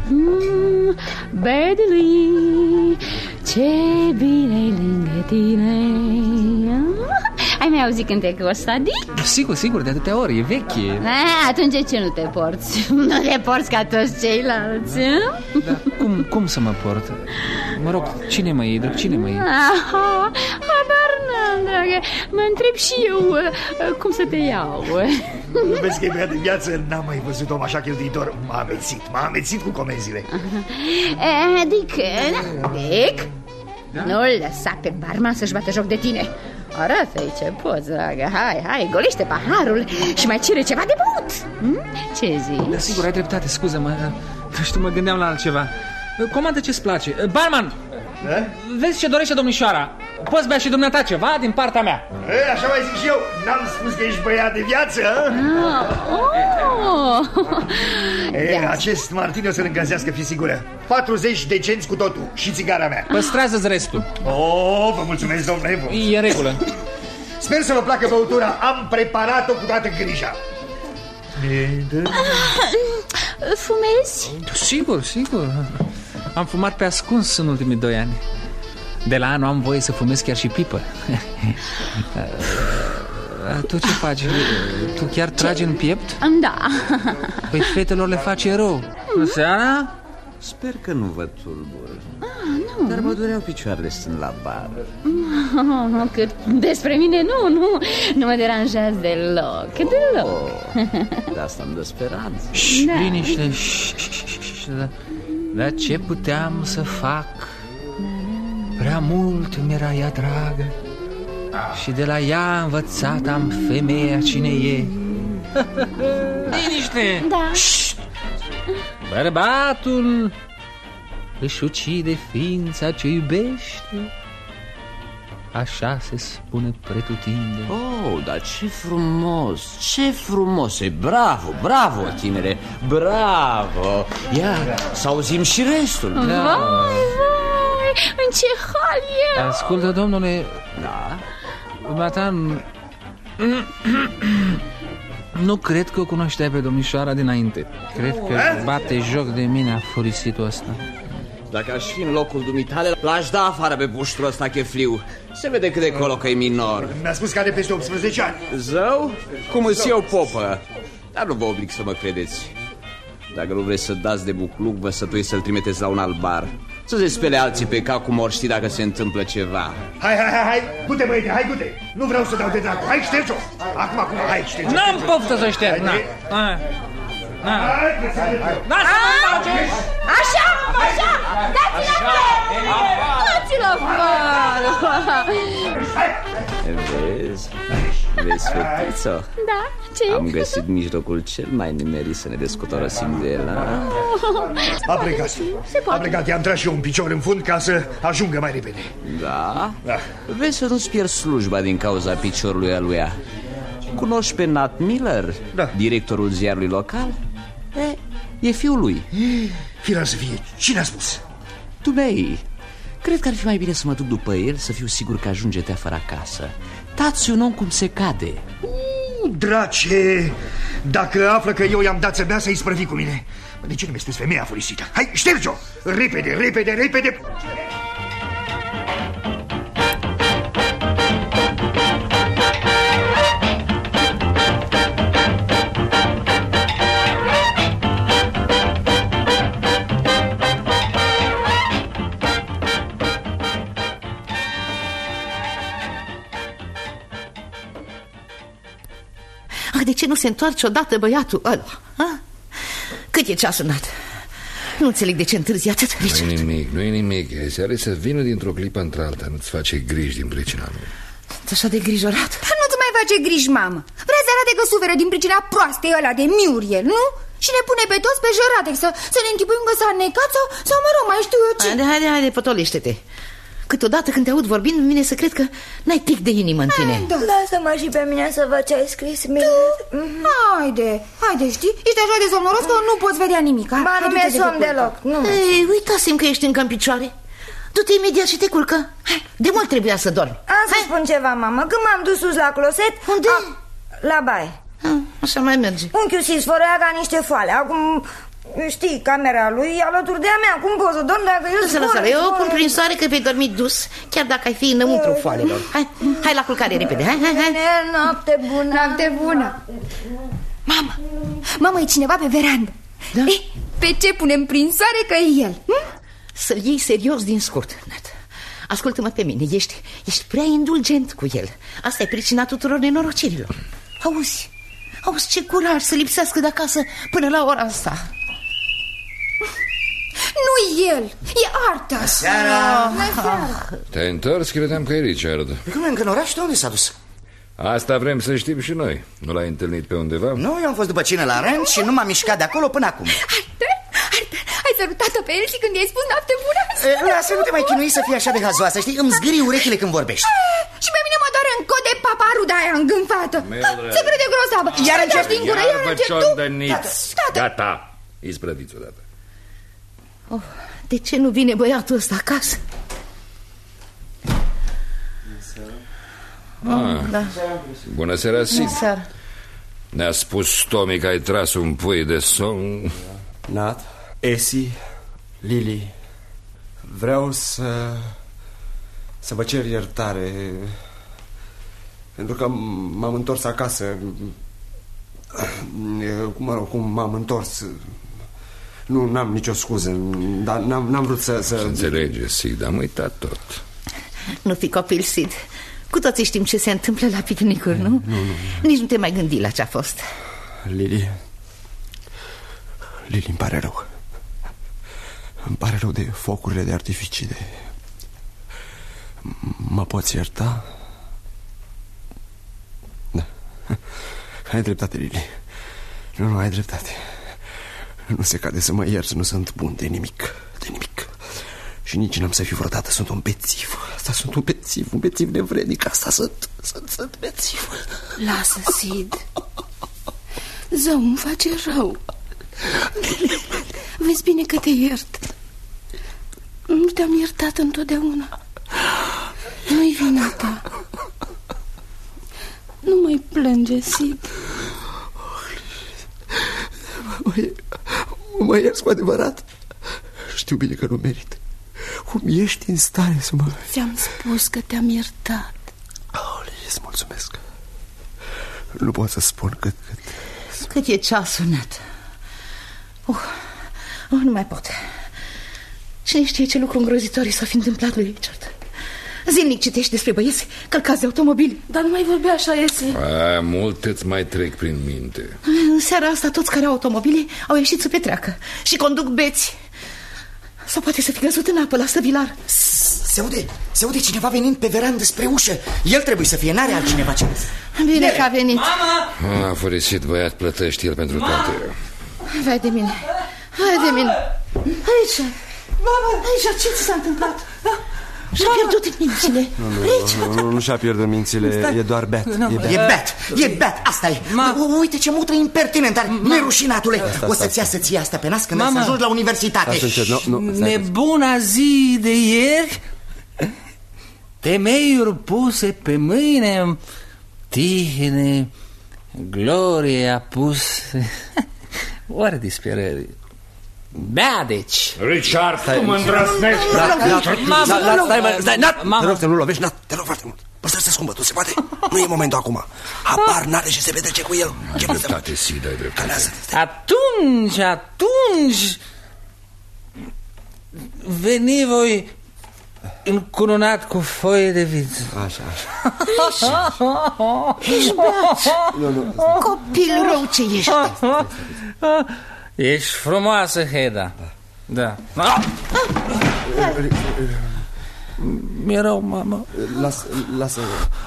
Badly, ce bine-i lângă tine. Ai mai auzit cântecul ăsta, Dick? Sigur, de atâtea ori, e veche. Atunci de ce nu te porți? Nu te porți ca toți ceilalți? Dar cum să mă port? Mă rog, cine mă iei, cine mă iei? Habar n-am, dragă. Mă întreb și eu cum să te iau. Vezi că e băiat de viață, n-am mai văzut om așa cheltuitor. M-a amețit cu comenzile. Dick? Da? Nu-l lăsa pe barman să-și bată joc de tine. Arată-i ce poți, dragă. Hai, golește paharul și mai cere ceva de băut. Ce zici? Da, sigur, ai dreptate, scuză-mă. Știu, mă gândeam la altceva. Comandă ce-ți place. Barman, vezi ce dorește domnișoara. Poți bea și dumneata ceva din partea mea. Așa mai zic și eu. N-am spus că ești băiat de viață. Acest martini o să-l încălzească, fi sigură. 40 de cenți cu totul și țigara mea. Păstrează-ți restul. Vă mulțumesc, domnule. E în regulă. Sper să vă placă băutura. Am preparat-o cu toată grija. Fumezi? Sigur. Am fumat pe ascuns în ultimii 2 ani. De la anul am voie să fumez chiar și pipă. Tu ce faci? Tu chiar tragi în piept? Da. Păi fetelor le face rău. Nu seara? Sper că nu vă tulbur. Nu. Dar mă dureau picioarele stând la bar. Cât despre mine nu mă deranjează deloc. De asta îmi dă speranță. Liniște. Dar ce puteam să fac? Prea mult mi-era ea dragă și de la ea învățat am femeia cine e. Liniște! Da. Bărbatul își ucide ființa ce iubește. Așa se spune pretutinde. Dar ce frumos e. Bravo, tinere. Bravo. Ia, să auzim și restul. Vai, în ce hal e. Ascultă, domnule. Da? Dumneata, nu cred că o cunoșteai pe domnișoara dinainte. Cred că bate joc de mine afurisitul ăsta. Dacă aș fi în locul dumitale, l-aș da afară pe puștul ăsta chefliu. Se vede cât de colo că e minor. Mi-a spus că are peste 18 ani. Zău? Cum îți eu popă. Dar nu vă oblig să mă credeți. Dacă nu vreți să dați de bucluc, vă sătui să-l trimiteți la un alt bar. Să se spele alții pe cap, cum or ști dacă se întâmplă ceva. Hai, du-te, băiete, hai, du-te. Nu vreau să dau de dracu, hai, șterge-o. Acum, hai, șterge-o. N-am poftă să șterg, Așa, dați-l afară. Vezi, fetiță? Da, ce? Am găsit mijlocul cel mai nimerit să ne descotorosim de el. A plecat, i-am tras și eu un picior în fund ca să ajungă mai repede. Da? Vezi să nu-ți pierzi slujba din cauza piciorului aluia. Cunoști pe Nat Miller, directorul ziarului local? E fiul lui. Firar să fie, cine a spus? Dumnei, cred că ar fi mai bine să mă duc după el, să fiu sigur că ajunge teafără acasă. Dați un om cum se cade. Drace, dacă află că eu i-am dat să bea, să-i sprăvi cu mine. De ce nu mi-ai spus femeia furisită? Hai, șterge-o! Repede! De ce nu se întoarce odată băiatul ăla? Cât e ceasul, Nat? Nu înțeleg de ce întârzi atât, Richard. Nu e nimic. Se are să vină dintr-o clipă într-alta. Nu-ți face griji din pricina lui. Așa de grijorat. Nu-ți mai face griji, mamă. Vrea să arate că suferă din pricina proastei ăla de Muriel, nu? Și ne pune pe toți pe jărate, să ne închipuim că s-a necat sau mă rog, mai știu eu ce. Haide, potolește-te. Câteodată când te aud vorbind, îmi vine să cred că n-ai pic de inimă în tine. Da. Lasă-mă și pe mine să văd ce ai scris, Mildred. Haide, știi? Ești așa de somnoros că nu poți vedea nimic. Ba, nu mi-e somn deloc. Ei, uitasem că ești încă în picioare. Du-te imediat și te culcă. Hai, de mult trebuia să dormi. Am să spun ceva, mamă. Când m-am dus sus la closet... Unde? La baie. Așa mai merge. Unchiul sfărăia ca niște foale. Acum, știi, camera lui e alături de-a mea. Cum pot să dorm dacă eu Lăsă, eu pun prin soare că vei dormi dus, chiar dacă ai fi înăuntru foalelor. Hai la culcare repede, hai. Noapte bună. Noapte bună. Mamă, e cineva pe verandă. Da? Pe ce punem prin soare că e el? Să-l iei serios din scurt, Nat. Ascultă-mă pe mine, ești prea indulgent cu el. Asta e pricina tuturor nenorocirilor. Auzi ce curaj să lipsească de acasă până la ora asta. Nu el, e Arthur. Seara. Te-ai întors? Credeam că e Richard. Cum încă în oraș? De unde s-a dus? Asta vrem să știm și noi. Nu l-ai întâlnit pe undeva? Nu, eu am fost după cină la rând și nu m-am mișcat de acolo până acum. Ai sărutat-o pe el și când i-ai spus noapte bună? Lasă, nu te mai chinui să fii așa de hazoasă, știi? Îmi zgârii urechile când vorbești. Și pe mine mă doare în cod de paparul de-aia îngânfată. Se crede grozavă. Iar încep din gură, iar încep tu. Gata, isprăviți odată. De ce nu vine băiatul ăsta acasă? Da. Bună seara, Sid. Ne-a spus Tommy că ai tras un pui de somn. Nat, Essie, Lily, vreau să vă cer iertare pentru că m-am întors acasă. Cum m-am întors. Nu, n-am nicio scuză, dar n-am vrut să... Înțelege, Sid, am uitat tot. Nu fi copil, Sid. Cu toții știm ce se întâmplă la picnicuri, nu? Nici nu te mai gândi la ce-a fost. Lily, îmi pare rău. Îmi pare rău de focurile de artificii, de... Mă poți ierta? Da. Ai dreptate, Lily. Nu, ai dreptate. Nu se cade să mă iert, nu sunt bun de nimic. Și nici n-am să fiu vreodată. Sunt un bețiv. Asta sunt un bețiv nevrednic. Asta sunt bețiv. Lasă, Sid. Zău, îmi face rău. Vezi bine că te iert. Nu te-am iertat întotdeauna. Nu-i vina ta. Nu mai plânge, Sid. Mă ierți cu adevărat? Știu bine că nu merit. Cum ești în stare să mă... Ți-am spus că te-am iertat. Lili, îți mulțumesc. Nu pot să spun Cât e ceasul, Nat? Nu mai pot. Cine știe ce lucru îngrozitor s-a fi întâmplat lui Richard. Zilnic citești despre băieți călcați de automobil. Dar nu mai vorbea așa, Essie. Multe îți mai trec prin minte. În seara asta toți care au automobile au ieșit să petreacă și conduc beți. Sau poate să fi căzut în apă la Stăvilar. Se aude cineva venind pe verandă spre ușă. El trebuie să fie, n-are altcineva ce... Bine că a venit. A furisit băiat, plătește el pentru toate. Vai de mine. Aici, ce ți s-a întâmplat? Și-a pierdut mințile. Nu și-a pierdut mințile. E doar beat. E beat, asta e. Uite ce mutră impertinent, dar nerușinatule. O să-ți ia să ții asta pe nas când ai să ajungi la universitate. Nebuna zi de ieri, temeiuri puse pe mâine, tihne, glorie apuse. Oare disperări. Bea, deci. Richard, cum îndrăsnești? Stai, Nat! Te rog să nu lovești, Nat, te rog foarte mult. Păstră-ți scumpătul, se poate? Nu e momentul acum. Habar n-are și se petrece cu el. Ai dreptate, Sid, ai dreptate. Atunci veni voi încununat cu foie de viță. Așa. Ești beat. Copil rău ce ești. Ești frumoasă, Heda. Da. Mi-e rău, mamă. Lasă,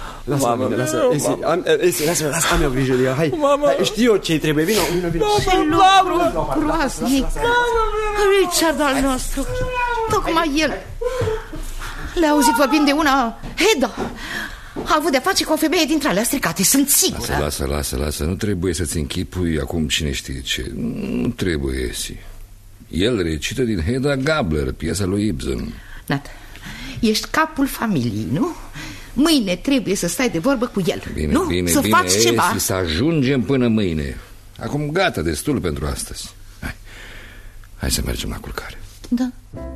am eu grijă de ea. Hai, știu eu ce-i trebuie. Vino. Ce lucru groaznic. Richard al nostru. Tocmai el. Le-a auzit vorbind de una Heda. A avut de-a face cu o femeie dintre alea stricate, sunt sigură. Lasă, nu trebuie să-ți închipui acum cine știe ce. Nu trebuie, Esi. El recită din Hedda Gabler, piesa lui Ibsen. Nat, ești capul familiei, nu? Mâine trebuie să stai de vorbă cu el. Bine, faci ceva. Esi, să ajungem până mâine. Acum gata, destul pentru astăzi. Hai să mergem la culcare. Da.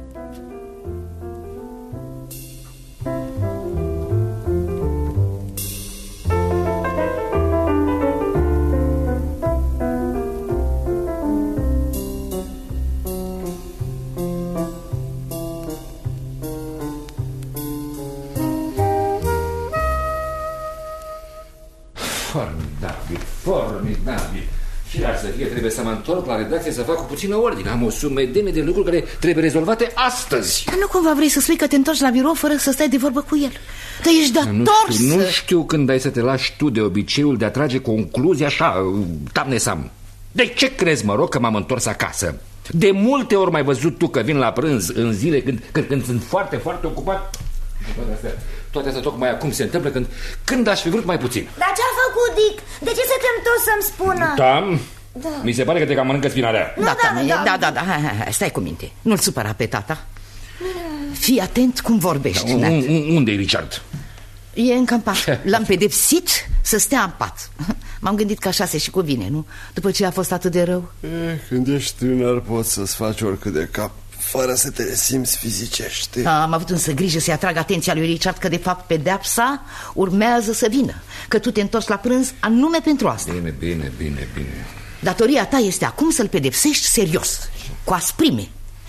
Formidabil. Și la să fie, trebuie să mă întorc la redacție să fac cu puțină ordine. Am o sumedenie de lucruri care trebuie rezolvate astăzi. Dar nu cumva vrei să spui că te întorci la birou fără să stai de vorbă cu el? Dar ești dator să... Nu știu când ai să te lași tu de obiceiul de a trage concluzii așa, tamnesam. De ce crezi, mă rog, că m-am întors acasă? De multe ori m-ai văzut tu că vin la prânz în zile când sunt foarte, foarte ocupat. Toate astea tocmai acum se întâmplă când aș fi vrut mai puțin. Dar ce-a făcut, Dick? De ce se tem tot să-mi spună? Da. Mi se pare că te cam mănâncă spinarea. Da, hai, stai cu minte. Nu-l supăra pe tata. Fii atent cum vorbești. Unde e Richard? E în campanie. L-am pedepsit să stea în pat. M-am gândit că așa se și cuvine, nu? După ce a fost atât de rău. Când ești tânăr poți să-ți faci oricât de cap fără să te simți fizicești. Am avut însă grijă să-i atrag atenția lui Richard că de fapt pedeapsa urmează să vină. Că tu te întorci la prânz anume pentru asta. Bine. Datoria ta este acum să-l pedepsești serios, cu asprime.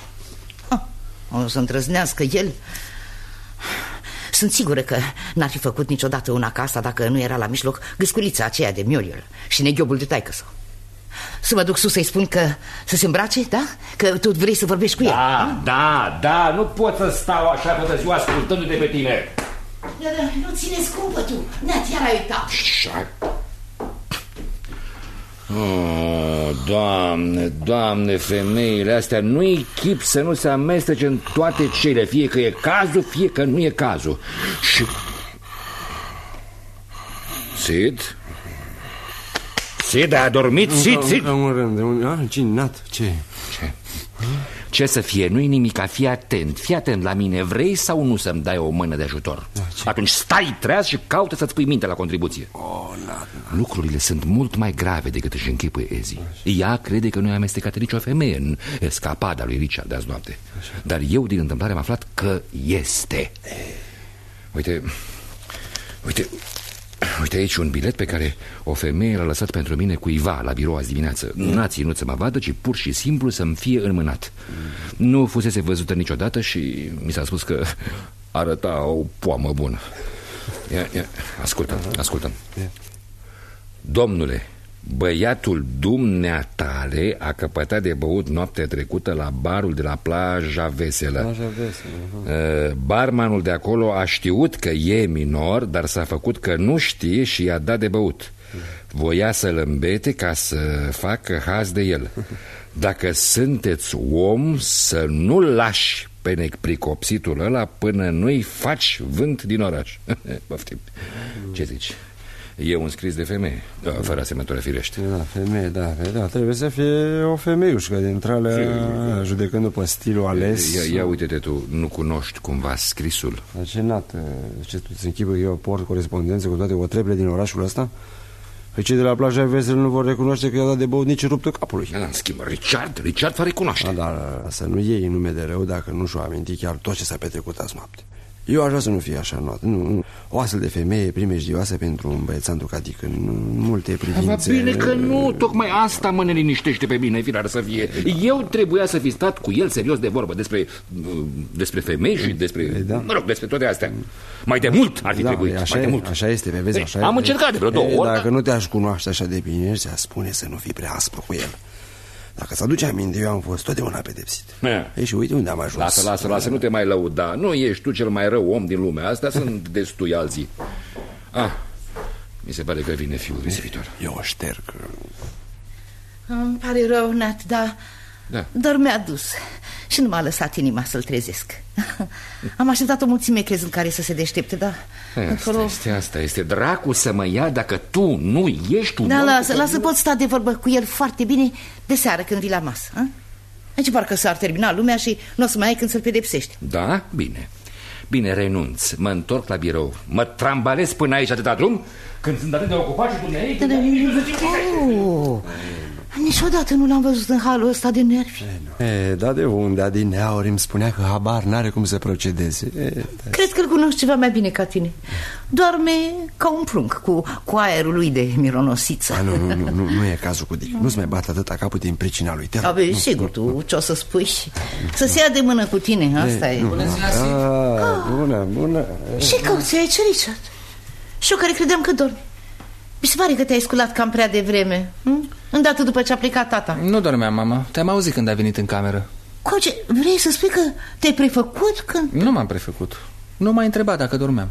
O să îndrăznească el. Sunt sigură că n-ar fi făcut niciodată una ca asta dacă nu era la mijloc gâsculița aceea de Muriel și neghiobul de taică-său. Să mă duc sus să-i spun că să se îmbrace, da? Că tu vrei să vorbești cu el. Da, nu pot să stau așa toată ziua ascultându-te pe tine. Nu ține scumpă tu, Nat, iar ai uitat. Doamne, femeile astea, nu-i chip să nu se amestece în toate cele. Fie că e cazul, fie că nu e cazul. Și... Sid, a dormit? Sid? Ce să fie? Nu-i nimica, fii atent la mine. Vrei sau nu să-mi dai o mână de ajutor? Atunci stai treaz și caută să-ți pui minte la contribuție. Lucrurile sunt mult mai grave decât își închipuie Ezi. Ea crede că nu i-a amestecat nicio femeie în escapada lui Richard de azi noapte. Dar eu din întâmplare am aflat că este. Uite aici un bilet pe care o femeie l-a lăsat pentru mine cuiva la birou azi dimineață. N-a ținut să mă vadă, ci pur și simplu să-mi fie înmânat. Nu fusese văzută niciodată și mi s-a spus că arăta o poamă bună. Ia, ascultă. Domnule, băiatul dumneatale a căpătat de băut noaptea trecută la barul de la Plaja Veselă. Barmanul de acolo a știut că e minor, dar s-a făcut că nu știe și i-a dat de băut. Voia să-l îmbete ca să facă haz de el. Dacă sunteți om, să nu-l lași pe nepricopsitul ăla până nu-i faci vânt din oraș. Poftim. Ce zici? E un scris de femeie, fără asemănătoare firește. Femeie, trebuie să fie o femeiușcă dintre alea, judecând după stilul ales. Ia uite-te tu, nu cunoști cumva scrisul? Dar ce nată, ce tu ți închipă că eu port corespondențe cu toate otreble din orașul ăsta? Păi cei de la Plaja Veselă nu vor recunoaște că i-a dat de băut nici ruptă capului. În schimb, Richard va recunoaște. Dar să nu iei nume de rău dacă nu și-o aminti chiar tot ce s-a petrecut azi noapte. Eu aș vrea să nu fie așa, nu. O astfel de femeie primejdioasă pentru un băiețantu ca Dick în multe privințe. Bine că nu, tocmai asta mă neliniștește pe mine, firar să fie. Eu trebuia să fi stat cu el serios de vorbă despre femei și despre, despre toate astea. Mai de mult ar fi trebuit, așa mai de mult. Așa este, vezi, așa am încercat de vreo 2 ori. Dacă nu te-aș cunoaște așa de bine, ți-a spune să nu fii prea aspru cu el. Dacă ți aduce aminte, eu am fost totdeauna pedepsit. Și uite unde am ajuns. Lasă, nu te mai lăuda. Nu ești tu cel mai rău om din lumea asta. Sunt destui alții. Mi se pare că vine fiul risipitor. Eu o șterg. Îmi pare rău, Nat, dar mi-a dus. și nu m-a lăsat inima să-l trezesc. Am așteptat o mulțime crezând care să se deștepte, dar Asta este dracu să mă ia dacă tu nu ești un om. Lasă, pot sta de vorbă cu el foarte bine de seară când vii la masă. Aici parcă s-ar termina lumea și nu o să mai ai când să-l pedepsești. Da? Bine, renunț. Mă întorc la birou. Mă trambalez până aici atâta drum. Când sunt atât de ocupat și dumneavoastră. Niciodată nu l-am văzut în halul ăsta de nervi. Da, de unde? Adineauri îmi spunea că habar n-are cum să procedeze. Cred că îl cunosc ceva mai bine ca tine. Doarme ca un prunc, cu aerul lui de mironosiță. Nu e cazul cu Dick. Nu-ți mai bate atâta capul din pricina lui. Sigur, tu ce o să spui? Să se ia de mână cu tine, asta e. Bună. Și cauți aici, Richard? Și eu care credeam că dormi. Mi se pare că te-ai sculat cam prea devreme. Îndată după ce a plecat tata. Nu dormeam, mama. Te-am auzit când ai venit în cameră. Coace, vrei să spui că te-ai prefăcut când... Nu m-am prefăcut. Nu m-ai întrebat dacă dormeam.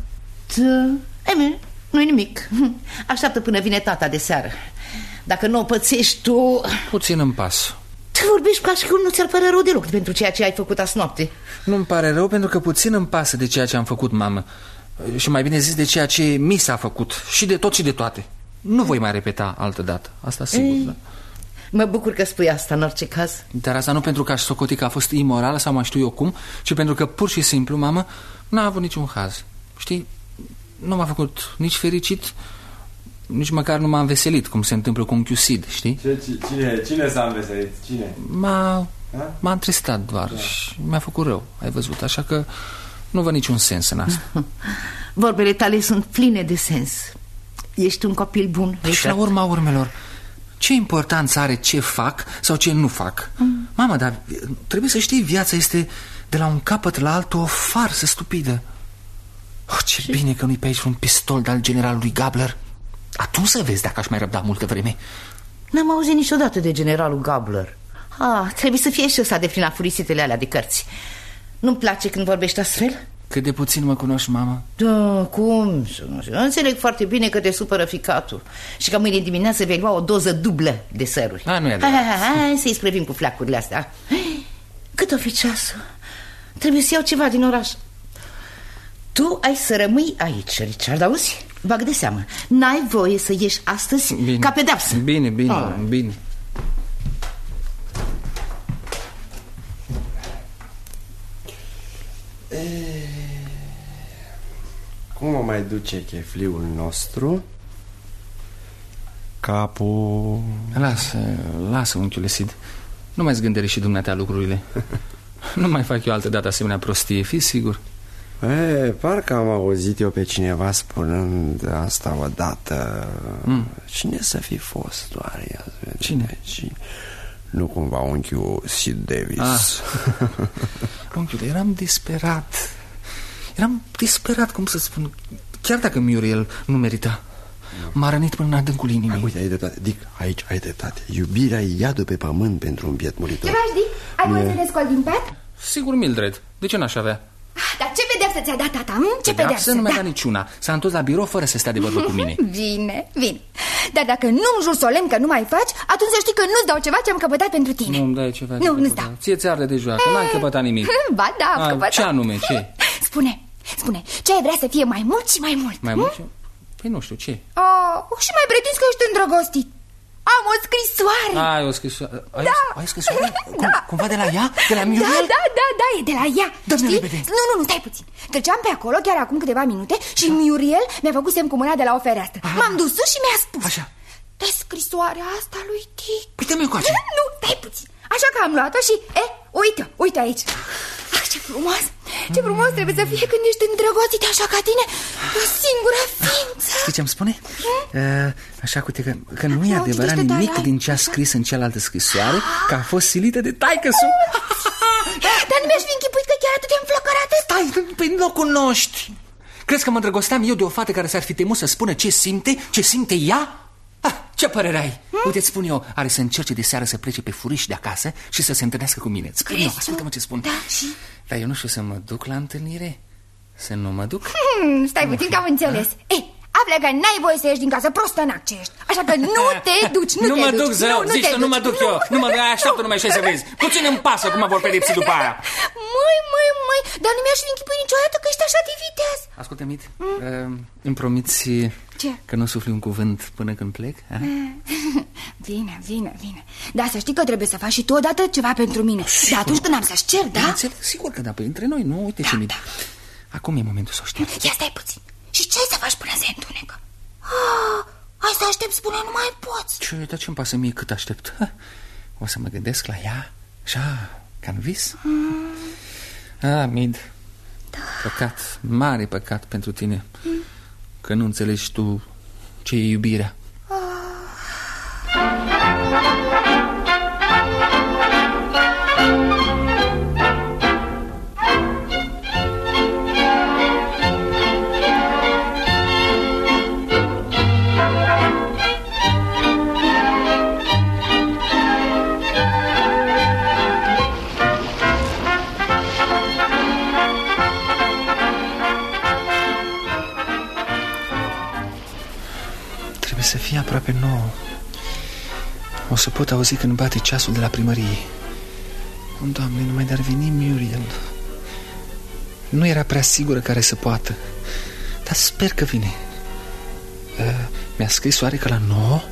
Nu-i nimic. Așteaptă până vine tata de seară. Dacă nu o pățești tu... Puțin îmi pas. Te vorbești ca și cum nu ți-ar părea rău deloc pentru ceea ce ai făcut azi noapte. Nu-mi pare rău pentru că puțin îmi pasă de ceea ce am făcut, mamă. Și mai bine zis de ceea ce mi s-a făcut. Și de tot și de toate. Nu voi mai repeta altă dată. Asta sigur, da. Mă bucur că spui asta în orice caz. Dar asta nu pentru că aș socoti că a fost imorală sau mai știu eu cum, ci pentru că pur și simplu, mamă, n-a avut niciun haz. Știi, nu m-a făcut nici fericit, nici măcar nu m-a înveselit, cum se întâmplă cu unchiul Sid, știi? Cine s-a înveselit? Cine? M-a întristat doar și mi-a făcut rău, ai văzut, așa că nu văd niciun sens în asta. Vorbele tale sunt pline de sens. Ești un copil bun. Și la urma urmelor, ce importanță are ce fac sau ce nu fac? Mama, dar trebuie să știi, viața este de la un capăt la altul o farsă stupidă. Ce bine că nu-i pe aici un pistol de-al generalului Gabler. Atunci să vezi dacă aș mai răbda multă vreme. N-am auzit niciodată de generalul Gabler. Trebuie să fie și ăsta de prin afurisitele alea de cărți. Nu-mi place când vorbești astfel? Cât de puțin mă cunoști, mama. Da, cum să nu știu. Înțeleg foarte bine că te supără ficatul și că mâine dimineață vei lua o doză dublă de săruri. Nu e adevărat. Hai să-i sprăvim cu flacurile astea. Cât o fi ceasul? Trebuie să iau ceva din oraș. Tu ai să rămâi aici, Richard, auzi? Bag de seamă. N-ai voie să ieși astăzi ca pedeapsă. Bine. Cum o mai duce chefliul nostru? Capul... Lasă, unchiule Sid. Nu mai zgândere și dumneata lucrurile. Nu mai fac eu altă dată asemenea prostie, fii sigur. Parcă am auzit eu pe cineva spunând asta odată. Cine să fi fost doar? Cine? Nu cumva unchiul Sid Davis. Unchiule, eram disperat, cum să spun. Chiar dacă Muriel nu merita. M-a rănit până în adâncul inimii. Uite, ai dreptate, Dick, aici ai dreptate. Iubirea e iadul pe pământ pentru un biet muritor. Ce faci, Dick? Ai voie să te scoli din pat? Sigur, Mildred, de ce n-aș avea? Dar ce pedeapsă ți-a dat tata? Ce pedeapsă? Nu mi-a dat niciuna. S-a întors la birou fără să stea de vorbă cu mine. Bine. Dar dacă nu-mi jur solemn că nu mai faci, atunci să știi că nu-ți dau ceva ce am căpătat pentru tine. Nu-mi dai ceva. Nu-ți dau. Ție ți arde de joacă, n-ai căpătat nimic. Ba da, am căpătat. Ce anume, ce? Spune, ce ai vrea să fie mai mult și mai mult? Mai mult? Păi nu știu, ce? Și mai pretinzi că ești îndrăgostit. Am o scrisoare. Ai o scrisoare? Ai scrisoare? Cumva de la ea? De la Muriel? Da, e de la ea. Știi? Nu, stai puțin. Treceam pe acolo chiar acum câteva minute și Muriel mi-a făcut semn cu mâna de la o fereastră. M-am dus sus și mi-a spus. Așa. De scrisoarea asta lui Dick. Păi dă-mi încoace. Nu, stai puțin. Așa că am luat-o și, uite aici. Ce frumos. Ce frumos trebuie să fie când ești îndrăgostit așa ca tine, o singură ființă. Știi ce-mi spune? Așa că nu e adevărat nimic din ce a scris în cealaltă scrisoare, că a fost silită de taică-su. Dar nu mi-aș fi închipuit că chiar atât de înflăcărată. Stai, păi nu o cunoști. Crezi că mă îndrăgosteam eu de o fată care s-ar fi temut să spună ce simte ea? Ce părere ai? Uite, îți spun eu, are să încerce de seară să plece pe furiș de acasă și să se întâlnească cu mine. Spun eu, ascultă-mă ce spun. Da, și? Dar eu nu știu să mă duc la întâlnire. Să nu mă duc? Stai puțin că am înțeles. Află că n-ai voie să ieși din casă, prostănac ce ești. Așa că nu te duci, nu mă duc, zău, zici că nu mă duc eu. Nu mă duc, așteaptă numai și să vezi. Puțin îmi pasă cum mă vor pedepsi după aia. Măi, dar nu mi-aș închipui niciodată că ești așa de viteaz. Ascultă, Mit, îmi promiți că nu sufli un cuvânt până când plec? Bine. Dar să știi că trebuie să faci și tu odată ceva pentru mine. Dar atunci când am să-ți cer, da? Sigur că da, păi între noi, nu? Uite ce Mit. Acum e momentul să o știu. Ia stai puțin. Și ce ai să faci până se întunecă? Hai să aștepți până nu mai poți. Dar ce-mi pasă mie cât aștept? O să mă gândesc la ea, așa, ca în vis. Mid, păcat, mare păcat pentru tine, că nu înțelegi tu ce e iubirea. Să fie aproape 9. O să pot auzi când bate ceasul de la primărie. Doamne, numai de-ar veni Muriel. Nu era prea sigură care să poată, dar sper că vine. Mi-a scris oare că la 9?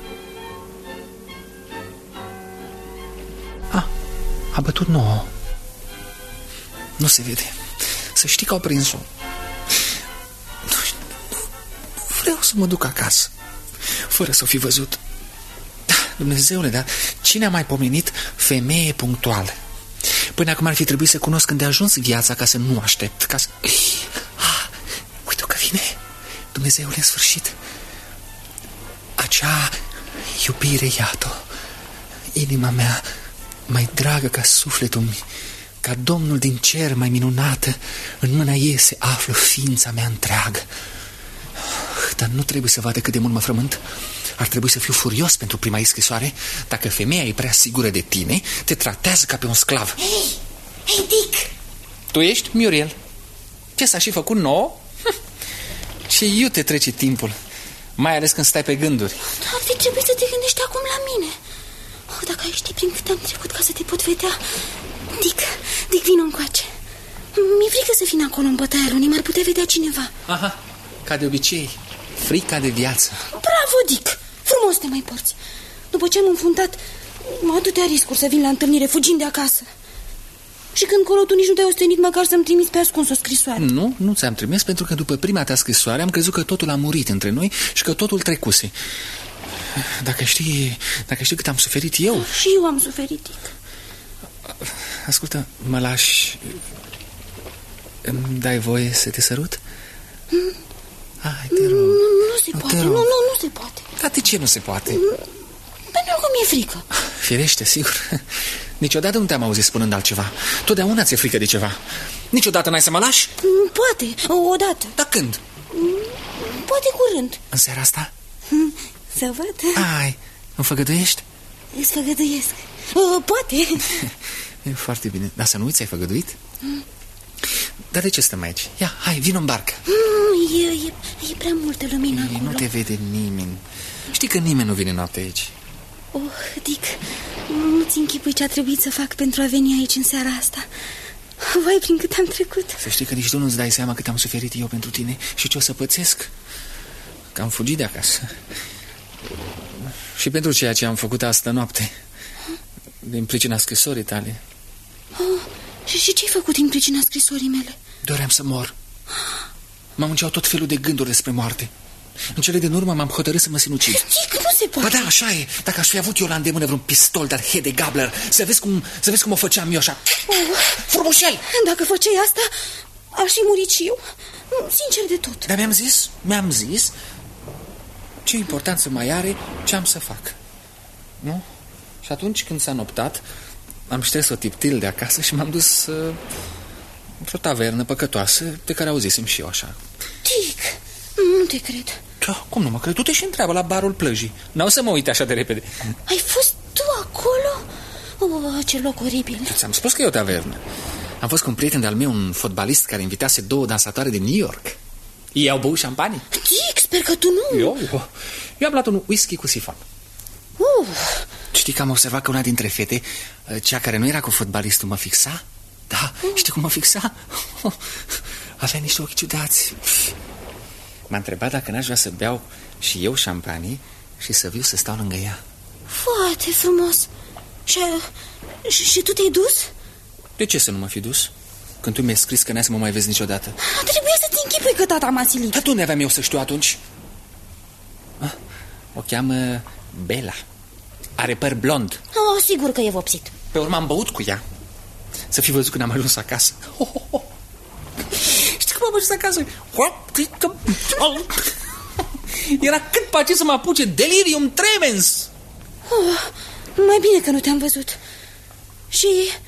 A bătut 9. Nu se vede. Să știi că au prins-o. Vreau să mă duc acasă fără să o fi văzut. Dumnezeule, dar cine a mai pomenit femeie punctuală? Până acum ar fi trebuit să cunosc îndeajuns viața ca să nu aștept, ca să... Uite-o că vine. Dumnezeule, în sfârșit. Acea iubire, iată, inima mea mai dragă ca sufletul meu, ca Domnul din cer mai minunată, în mâna ei se află ființa mea întreagă. Dar nu trebuie să vadă cât de mult mă frământ. Ar trebui să fiu furios pentru prima ei scrisoare. Dacă femeia e prea sigură de tine, te tratează ca pe un sclav. Hei, Dick! Tu ești Muriel? Ce s-a și făcut nou? Ce iute trece timpul, mai ales când stai pe gânduri. Ar fi trebuit să te gândești acum la mine. Dacă ai ști prin cât am trecut ca să te pot vedea. Dick, vino încoace. Mi-e frică să fim acolo în bătaia lunii. M-ar putea vedea cineva. Aha, ca de obicei, frica de viață. Bravo, Dick! Frumos te mai porți. După ce am înfundat atâtea riscuri să vin la întâlnire fugind de acasă. Și când colo tu nici nu te-ai ostenit măcar să-mi trimiți pe ascuns o scrisoare. Nu ți-am trimis pentru că după prima ta scrisoare am crezut că totul a murit între noi și că totul trecuse. Dacă știi cât am suferit eu. Și eu am suferit, Dick. Ascultă, mă lași... Îmi dai voie să te sărut? Hai, te rog. Nu se poate, nu se poate. Dar de ce nu se poate? Pentru că mi-e frică. Firește, sigur. Niciodată nu te-am auzit spunând altceva. Totdeauna ți-e frică de ceva. Niciodată n-ai să mă lași? Poate, odată. Dar când? Poate curând. În seara asta? Să văd. Hai, îmi făgăduiești? Îți făgăduiesc. Poate. E foarte bine. Dar să nu uiți, ai făgăduit? Dar de ce stăm aici? Ia, hai, vino în barcă. E prea multă lumină acolo. Nu te vede nimeni. Știi că nimeni nu vine noapte aici. Dick, nu-ți închipui ce a trebuit să fac pentru a veni aici în seara asta. Vai, prin cât am trecut. Să știi că nici tu nu-ți dai seama cât am suferit eu pentru tine și ce o să pățesc. Că am fugit de acasă. Și pentru ceea ce am făcut astă noapte. Din pricina scrisorii tale. Și ce-ai făcut din pricina scrisorii mele? Doream să mor. Mă munceau tot felul de gânduri despre moarte. În cele din urmă m-am hotărât să mă sinucid. Dick, nu se poate. Ba da, așa e. Dacă aș fi avut eu la îndemână vreun pistol de Hede Gabler, să vezi cum o făceam eu așa. Frumușel! Dacă făceai asta, aș fi murit și eu. Sincer de tot. Dar mi-am zis ce importanță mai are ce am să fac. Nu? Și atunci când s-a noptat, am șters o tiptil de acasă și m-am dus într-o tavernă păcătoasă pe care auzisem și eu așa. Dick, nu te cred. Da, cum nu mă cred? Du-te și întreabă la barul plăjii. N-au să mă uite așa de repede. Ai fost tu acolo? Ce loc oribil. Ți-am spus că e o tavernă. Am fost cu un prieten de-al meu, un fotbalist care invitase 2 dansatoare din New York. Ei au băut șampanie. Dick, Sper că tu nu... Eu am luat un whisky cu sifon. Știi că am observat că una dintre fete, cea care nu era cu fotbalistul, mă fixa? Da, știi cum mă fixa? Avea niște ochi ciudați. M-a întrebat dacă n-aș vrea să beau și eu șampanii și să viu să stau lângă ea. Foarte frumos. Și tu te-ai dus? De ce să nu mă fi dus? Când tu mi-ai scris că n-ai să mă mai vezi niciodată. Trebuie să-ți închipui că tata m-a silit. Dar tu unde aveam eu să știu atunci? O cheamă Bela. Are păr blond. Sigur că e vopsit. Pe urmă am băut cu ea. Să fi văzut când am ajuns acasă. Știi cum am ajuns acasă? Era cât pace să mă apuce delirium tremens. Mai bine că nu te-am văzut. Și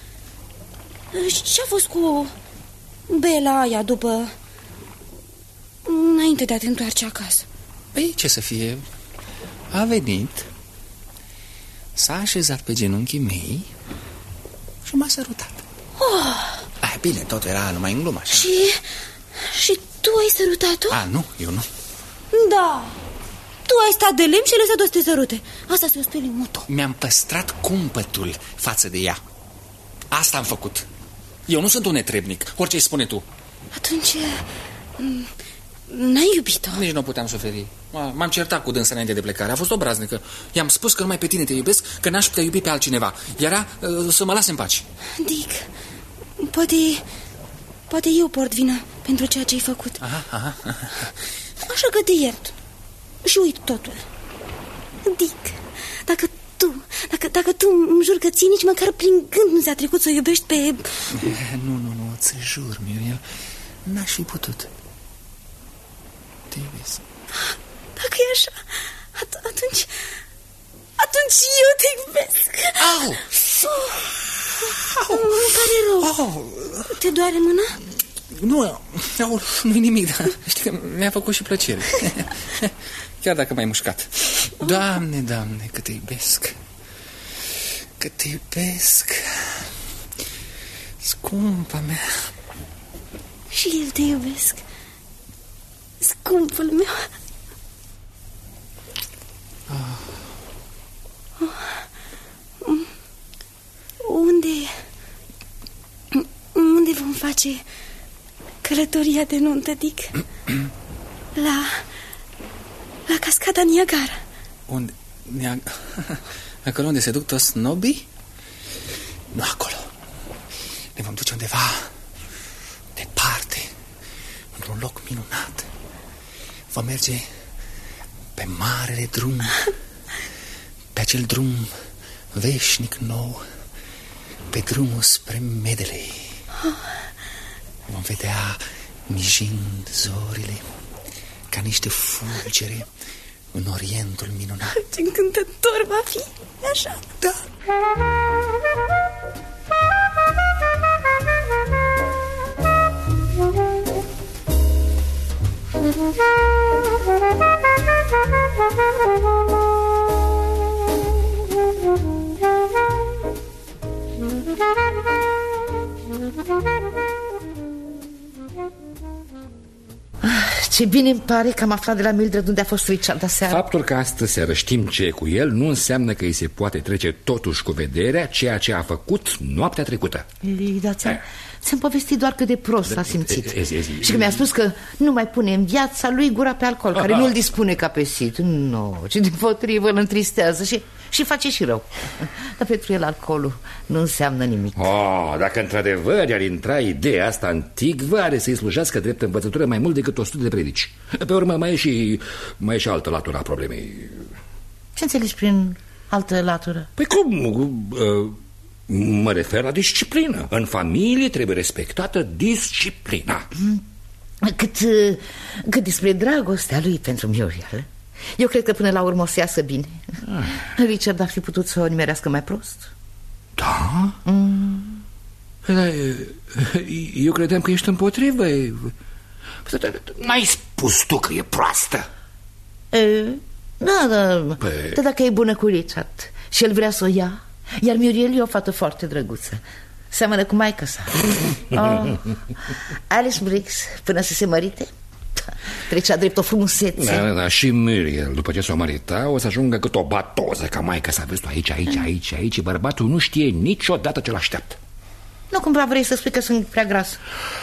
ce-a fost cu Bela aia după... înainte de a te întoarce acasă? Păi ce să fie? A venit, s-a așezat pe genunchii mei și m-a sărutat. Bine, tot era numai în glumă așa. Și tu ai sărutat-o? Nu, eu nu. Da. Tu ai stat de lemn și ai lăsat-o să te sărute. Asta se o speli moto. Mi-am păstrat cumpătul față de ea. Asta am făcut. Eu nu sunt un netrebnic, orice îi spune tu. Atunci... n-ai iubit-o? Nici nu puteam suferi. M-am certat cu dânsa înainte de plecare. A fost obraznică. I-am spus că numai pe tine te iubesc, că n-aș putea iubi pe altcineva. Iar să mă lase în pace. Dick, poate eu port vina pentru ceea ce ai făcut. Așa că te iert și uit totul. Dick, dacă tu îmi jur că ții, nici măcar prin gând nu ți-a trecut să o iubești pe... Nu, ți jur, Muriel. N-aș fi putut. Te iubesc. Dacă e așa, atunci eu te iubesc. Au! Îmi pare rău. Te doare mâna? Nu-i nimic, dar știi că mi-a făcut și plăcere. Chiar dacă m-ai mușcat. Doamne, cât te iubesc. Cât te iubesc. Scumpa mea. Și eu te iubesc, scumpul meu. Unde vom face călătoria de nuntă, Dick? La cascada Niagara. Unde? Acolo unde se duc toți snobii? Nu acolo. Ne vom duce undeva departe, într-un loc minunat. Vom merge pe marele drum, pe acel drum veșnic nou, pe drumul spre Medley. Vom vedea mijind zorile ca niște fulgere în Orientul minunat. Ce încântător va fi, așa? Da. Ce bine îmi pare că am aflat de la Mildred unde a fost Richard aseară. Faptul că astăzi seară știm ce e cu el nu înseamnă că îi se poate trece totuși cu vederea ceea ce a făcut noaptea trecută. Da, ți-am povestit doar cât de prost a simțit. Și că mi-a spus că nu mai pune în viața lui gura pe alcool, care nu-l dispune ca pe sit. Nu, ci dimpotrivă îl întristează și face și rău. Dar pentru el alcoolul nu înseamnă nimic. Dacă într-adevăr i-ar intra ideea asta antigvă, are să-i slujească drept învățătură mai mult decât 100 de predici. Pe urmă mai e și altă latură a problemei. Ce înțelegi prin altă latură? Păi cum? Mă refer la disciplină. În familie trebuie respectată disciplina. Cât despre dragostea lui pentru Muriel, eu cred că până la urmă o să iasă bine. Richard ar fi putut să o nimerească mai prost. Da? Eu credeam că ești împotrivă. N-ai spus tu că e proastă? Da, dar dacă e bună cu Richard și el vrea să o ia, iar Muriel e o fată foarte drăguță, seamănă cu maică sa. Alice Briggs, până să se mărite, trecea drept o frumusețe. Da, și Muriel, după ce s-o mărita, o să ajungă cât o batoză, ca maică s-a văzut aici, bărbatul nu știe niciodată ce l-așteaptă. Nu cumva vrei să spui că sunt prea gras?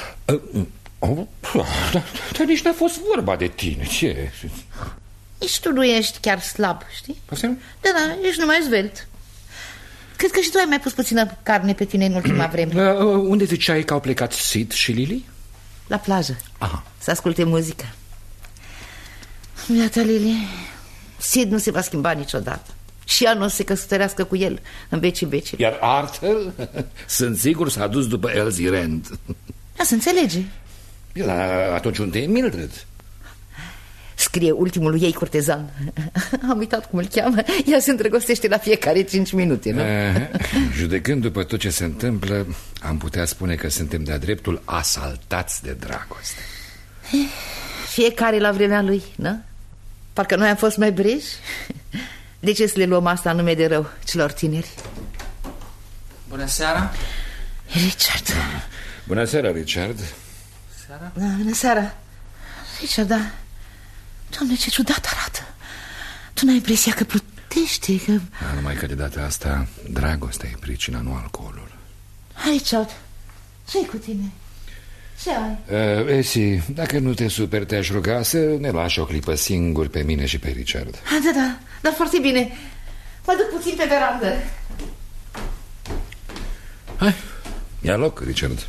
Dar nici n-a fost vorba de tine, ce? Nici tu nu ești chiar slab, știi? Asta? Da, ești numai zvelt. Cred că și tu ai mai pus puțină carne pe tine în ultima vreme. Unde ziceai că au plecat Sid și Lily? La plajă. Aha. Să asculte muzică. Iată, Lily, Sid nu se va schimba niciodată. Și ea nu o să se căsătorească cu el în vecii vecii. Iar Arthur, sunt sigur, s-a dus după Elsie Rand. Da, se înțelege. Atunci unde e Mildred? Scrie ultimul ei curtezan. Am uitat cum îl cheamă. Ea se îndrăgostește la fiecare 5 minute, nu? Judecând după tot ce se întâmplă, am putea spune că suntem de-a dreptul asaltați de dragoste. Fiecare la vremea lui, nu? Parcă noi am fost mai breji. De ce să le luăm asta în nume de rău celor tineri? Bună seara, Richard. Bună seara, Richard. Seara? Da, bună seara, Richard, da. Doamne, ce ciudat arată. Tu n-ai impresia că plutește, că... Da, numai că de data asta dragostea e pricina, nu alcoolul. Richard, ce-i cu tine? Ce ai? Esi, dacă nu te superi, te-aș ruga să ne lași o clipă singur pe mine și pe Richard. Da, dar foarte bine. Mă duc puțin pe verandă. Hai, ia loc, Richard.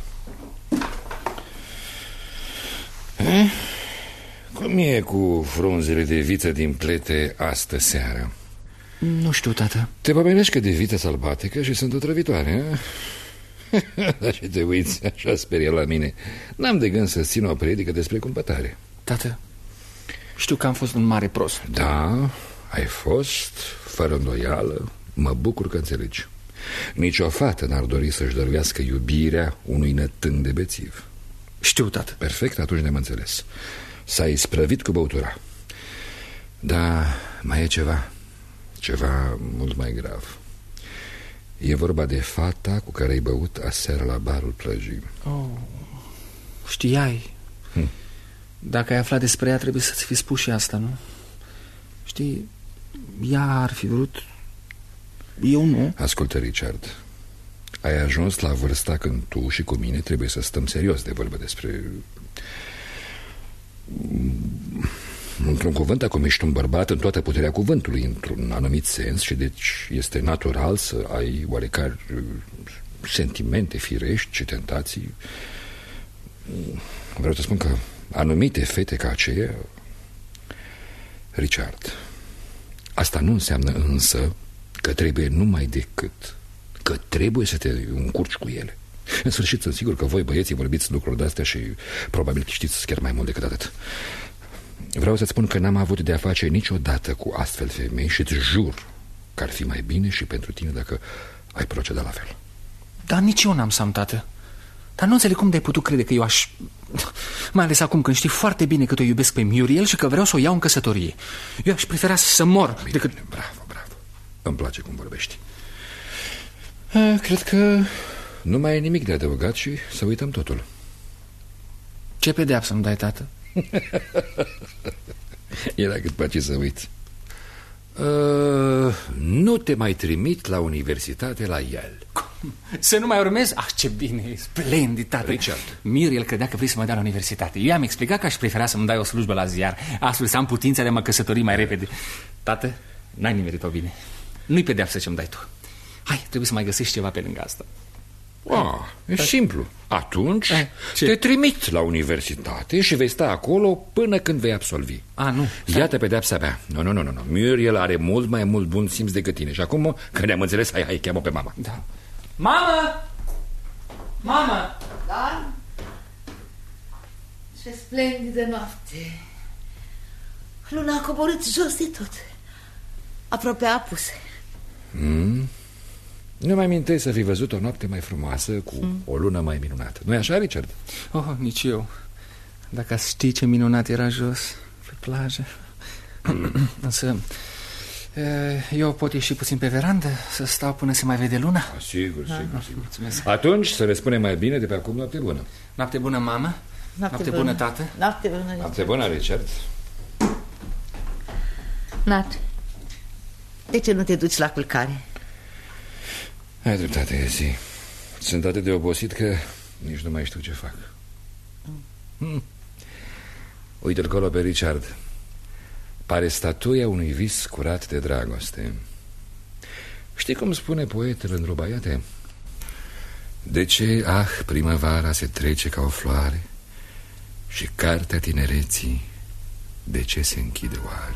Cum e cu frunzele de viță din plete astă seară? Nu știu, tată. Te pomenești că de viță sălbatică și sunt otrăvitoare, Dar și te uiți așa sperie la mine. N-am de gând să țin o predică despre cumpătare. Tată, știu că am fost un mare prost. Da, ai fost, fără îndoială. Mă bucur că înțelegi. Nici o fată n-ar dori să-și dăruiască iubirea unui nătâng de bețiv. Știu, tată. Perfect, atunci ne-am înțeles. S-a isprăvit cu băutura. Da, mai e ceva mult mai grav. E vorba de fata cu care ai băut aseară la barul plăjii. Știai. Dacă ai aflat despre ea, trebuie să-ți fi spus și asta, nu? Știi, ea ar fi vrut, eu nu. Ascultă, Richard, ai ajuns la vârsta când tu și cu mine trebuie să stăm serios de vorbă despre... Într-un cuvânt, acum ești un bărbat în toată puterea cuvântului, într-un anumit sens, și deci este natural să ai oarecare sentimente firești și tentații. Vreau să spun că anumite fete ca aceea... Richard, asta nu înseamnă însă că trebuie numai decât că trebuie să te încurci cu ele. În sfârșit, sunt sigur că voi, băieții, vorbiți lucruri de-astea și probabil că știți chiar mai mult decât atât. Vreau să-ți spun că n-am avut de-a face niciodată cu astfel femei și îți jur că ar fi mai bine și pentru tine dacă ai proceda la fel. Dar nici eu n-am să am, tată. Dar nu înțeleg cum de-ai putut crede că eu aș... Mai ales acum când știi foarte bine că o iubesc pe Muriel și că vreau să o iau în căsătorie. Eu aș prefera să mor decât... Bravo. Îmi place cum vorbești. Cred că nu mai e nimic de adăugat și să uităm totul. Ce pedeapsă îmi dai, tată? Era cât place să uiți. Nu te mai trimit la universitate la Yale. Să nu mai urmez? Ah, ce bine, splendid, tată. Richard. Muriel credea că vrei să mă dea la universitate. Eu i-am explicat că aș prefera să-mi dai o slujbă la ziar, astfel să am putința de a mă căsători mai repede. Tată, n-ai nimerit-o bine. Nu-i pedeapsă ce-mi dai tu. Hai, trebuie să mai găsești ceva pe lângă asta. E simplu. Atunci te trimit la universitate și vei sta acolo până când vei absolvi. Nu. Iată pedeapsa mea. Nu. Muriel are mult mai mult bun simț decât tine. Și acum că ne-am înțeles, hai, cheamă pe mama. Da. Mamă! Da? Ce splendidă noapte. Luna a coborât jos de tot. Aproape apuse. Nu mai amintesc să fi văzut o noapte mai frumoasă cu o lună mai minunată. Nu-i așa, Richard? Nici eu. Dacă ați ști ce minunat era jos pe plajă. Însă eu pot ieși puțin pe verandă să stau până se mai vede luna? Sigur. Mulțumesc. Atunci să le spunem mai bine de pe acum noapte bună. Noapte bună, mamă. Noapte bună, tată. Noapte bună, Richard. Noapte bună, Richard. Nat, de ce nu te duci la culcare? Ai dreptate, Ezi. Sunt atât de obosit că nici nu mai știu ce fac. Uite-l colo pe Richard. Pare statuia unui vis curat de dragoste. Știi cum spune poetul în Rubaiate? De ce, primăvara se trece ca o floare și cartea tinereții de ce se închide oare?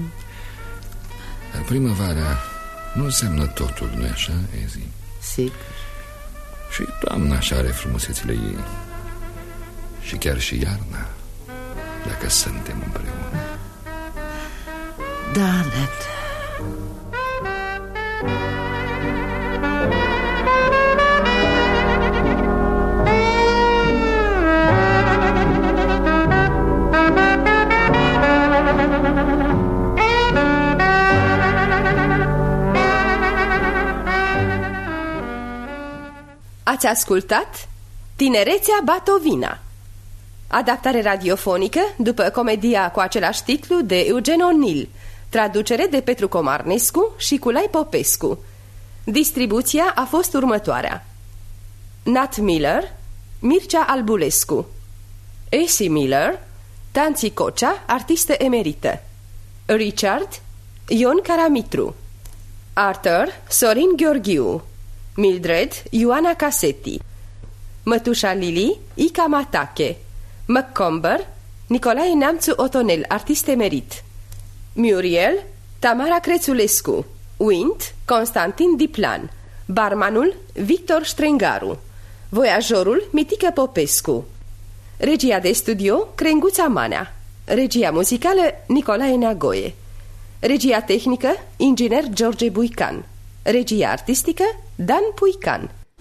Dar primăvara nu înseamnă totul, nu-i așa, Ezi? Sigur. Și toamna așa are frumusețile ei. Și chiar și iarna, dacă suntem împreună. Da, Nat. Ați ascultat Tinerețea Batovina, adaptare radiofonică după comedia cu același titlu de Eugen O'Neill, traducere de Petru Comarnescu și Culai Popescu. Distribuția a fost următoarea: Nat Miller, Mircea Albulescu, A.C. Miller, Tanți Cocea, artistă emerită, Richard, Ion Caramitru, Arthur, Sorin Gheorghiu, Mildred, Ioana Casetti, mătușa Lili, Ica Matache, McComber, Nicolae Neamțu Otonel, artist emerit, Muriel, Tamara Crețulescu, Wint, Constantin Diplan, barmanul, Victor Strengaru, voiajorul, Mitică Popescu, regia de studio, Crenguța Manea, regia muzicală, Nicolae Neagoie, regia tehnică, inginer George Buican, regia artistică, Dan Puican.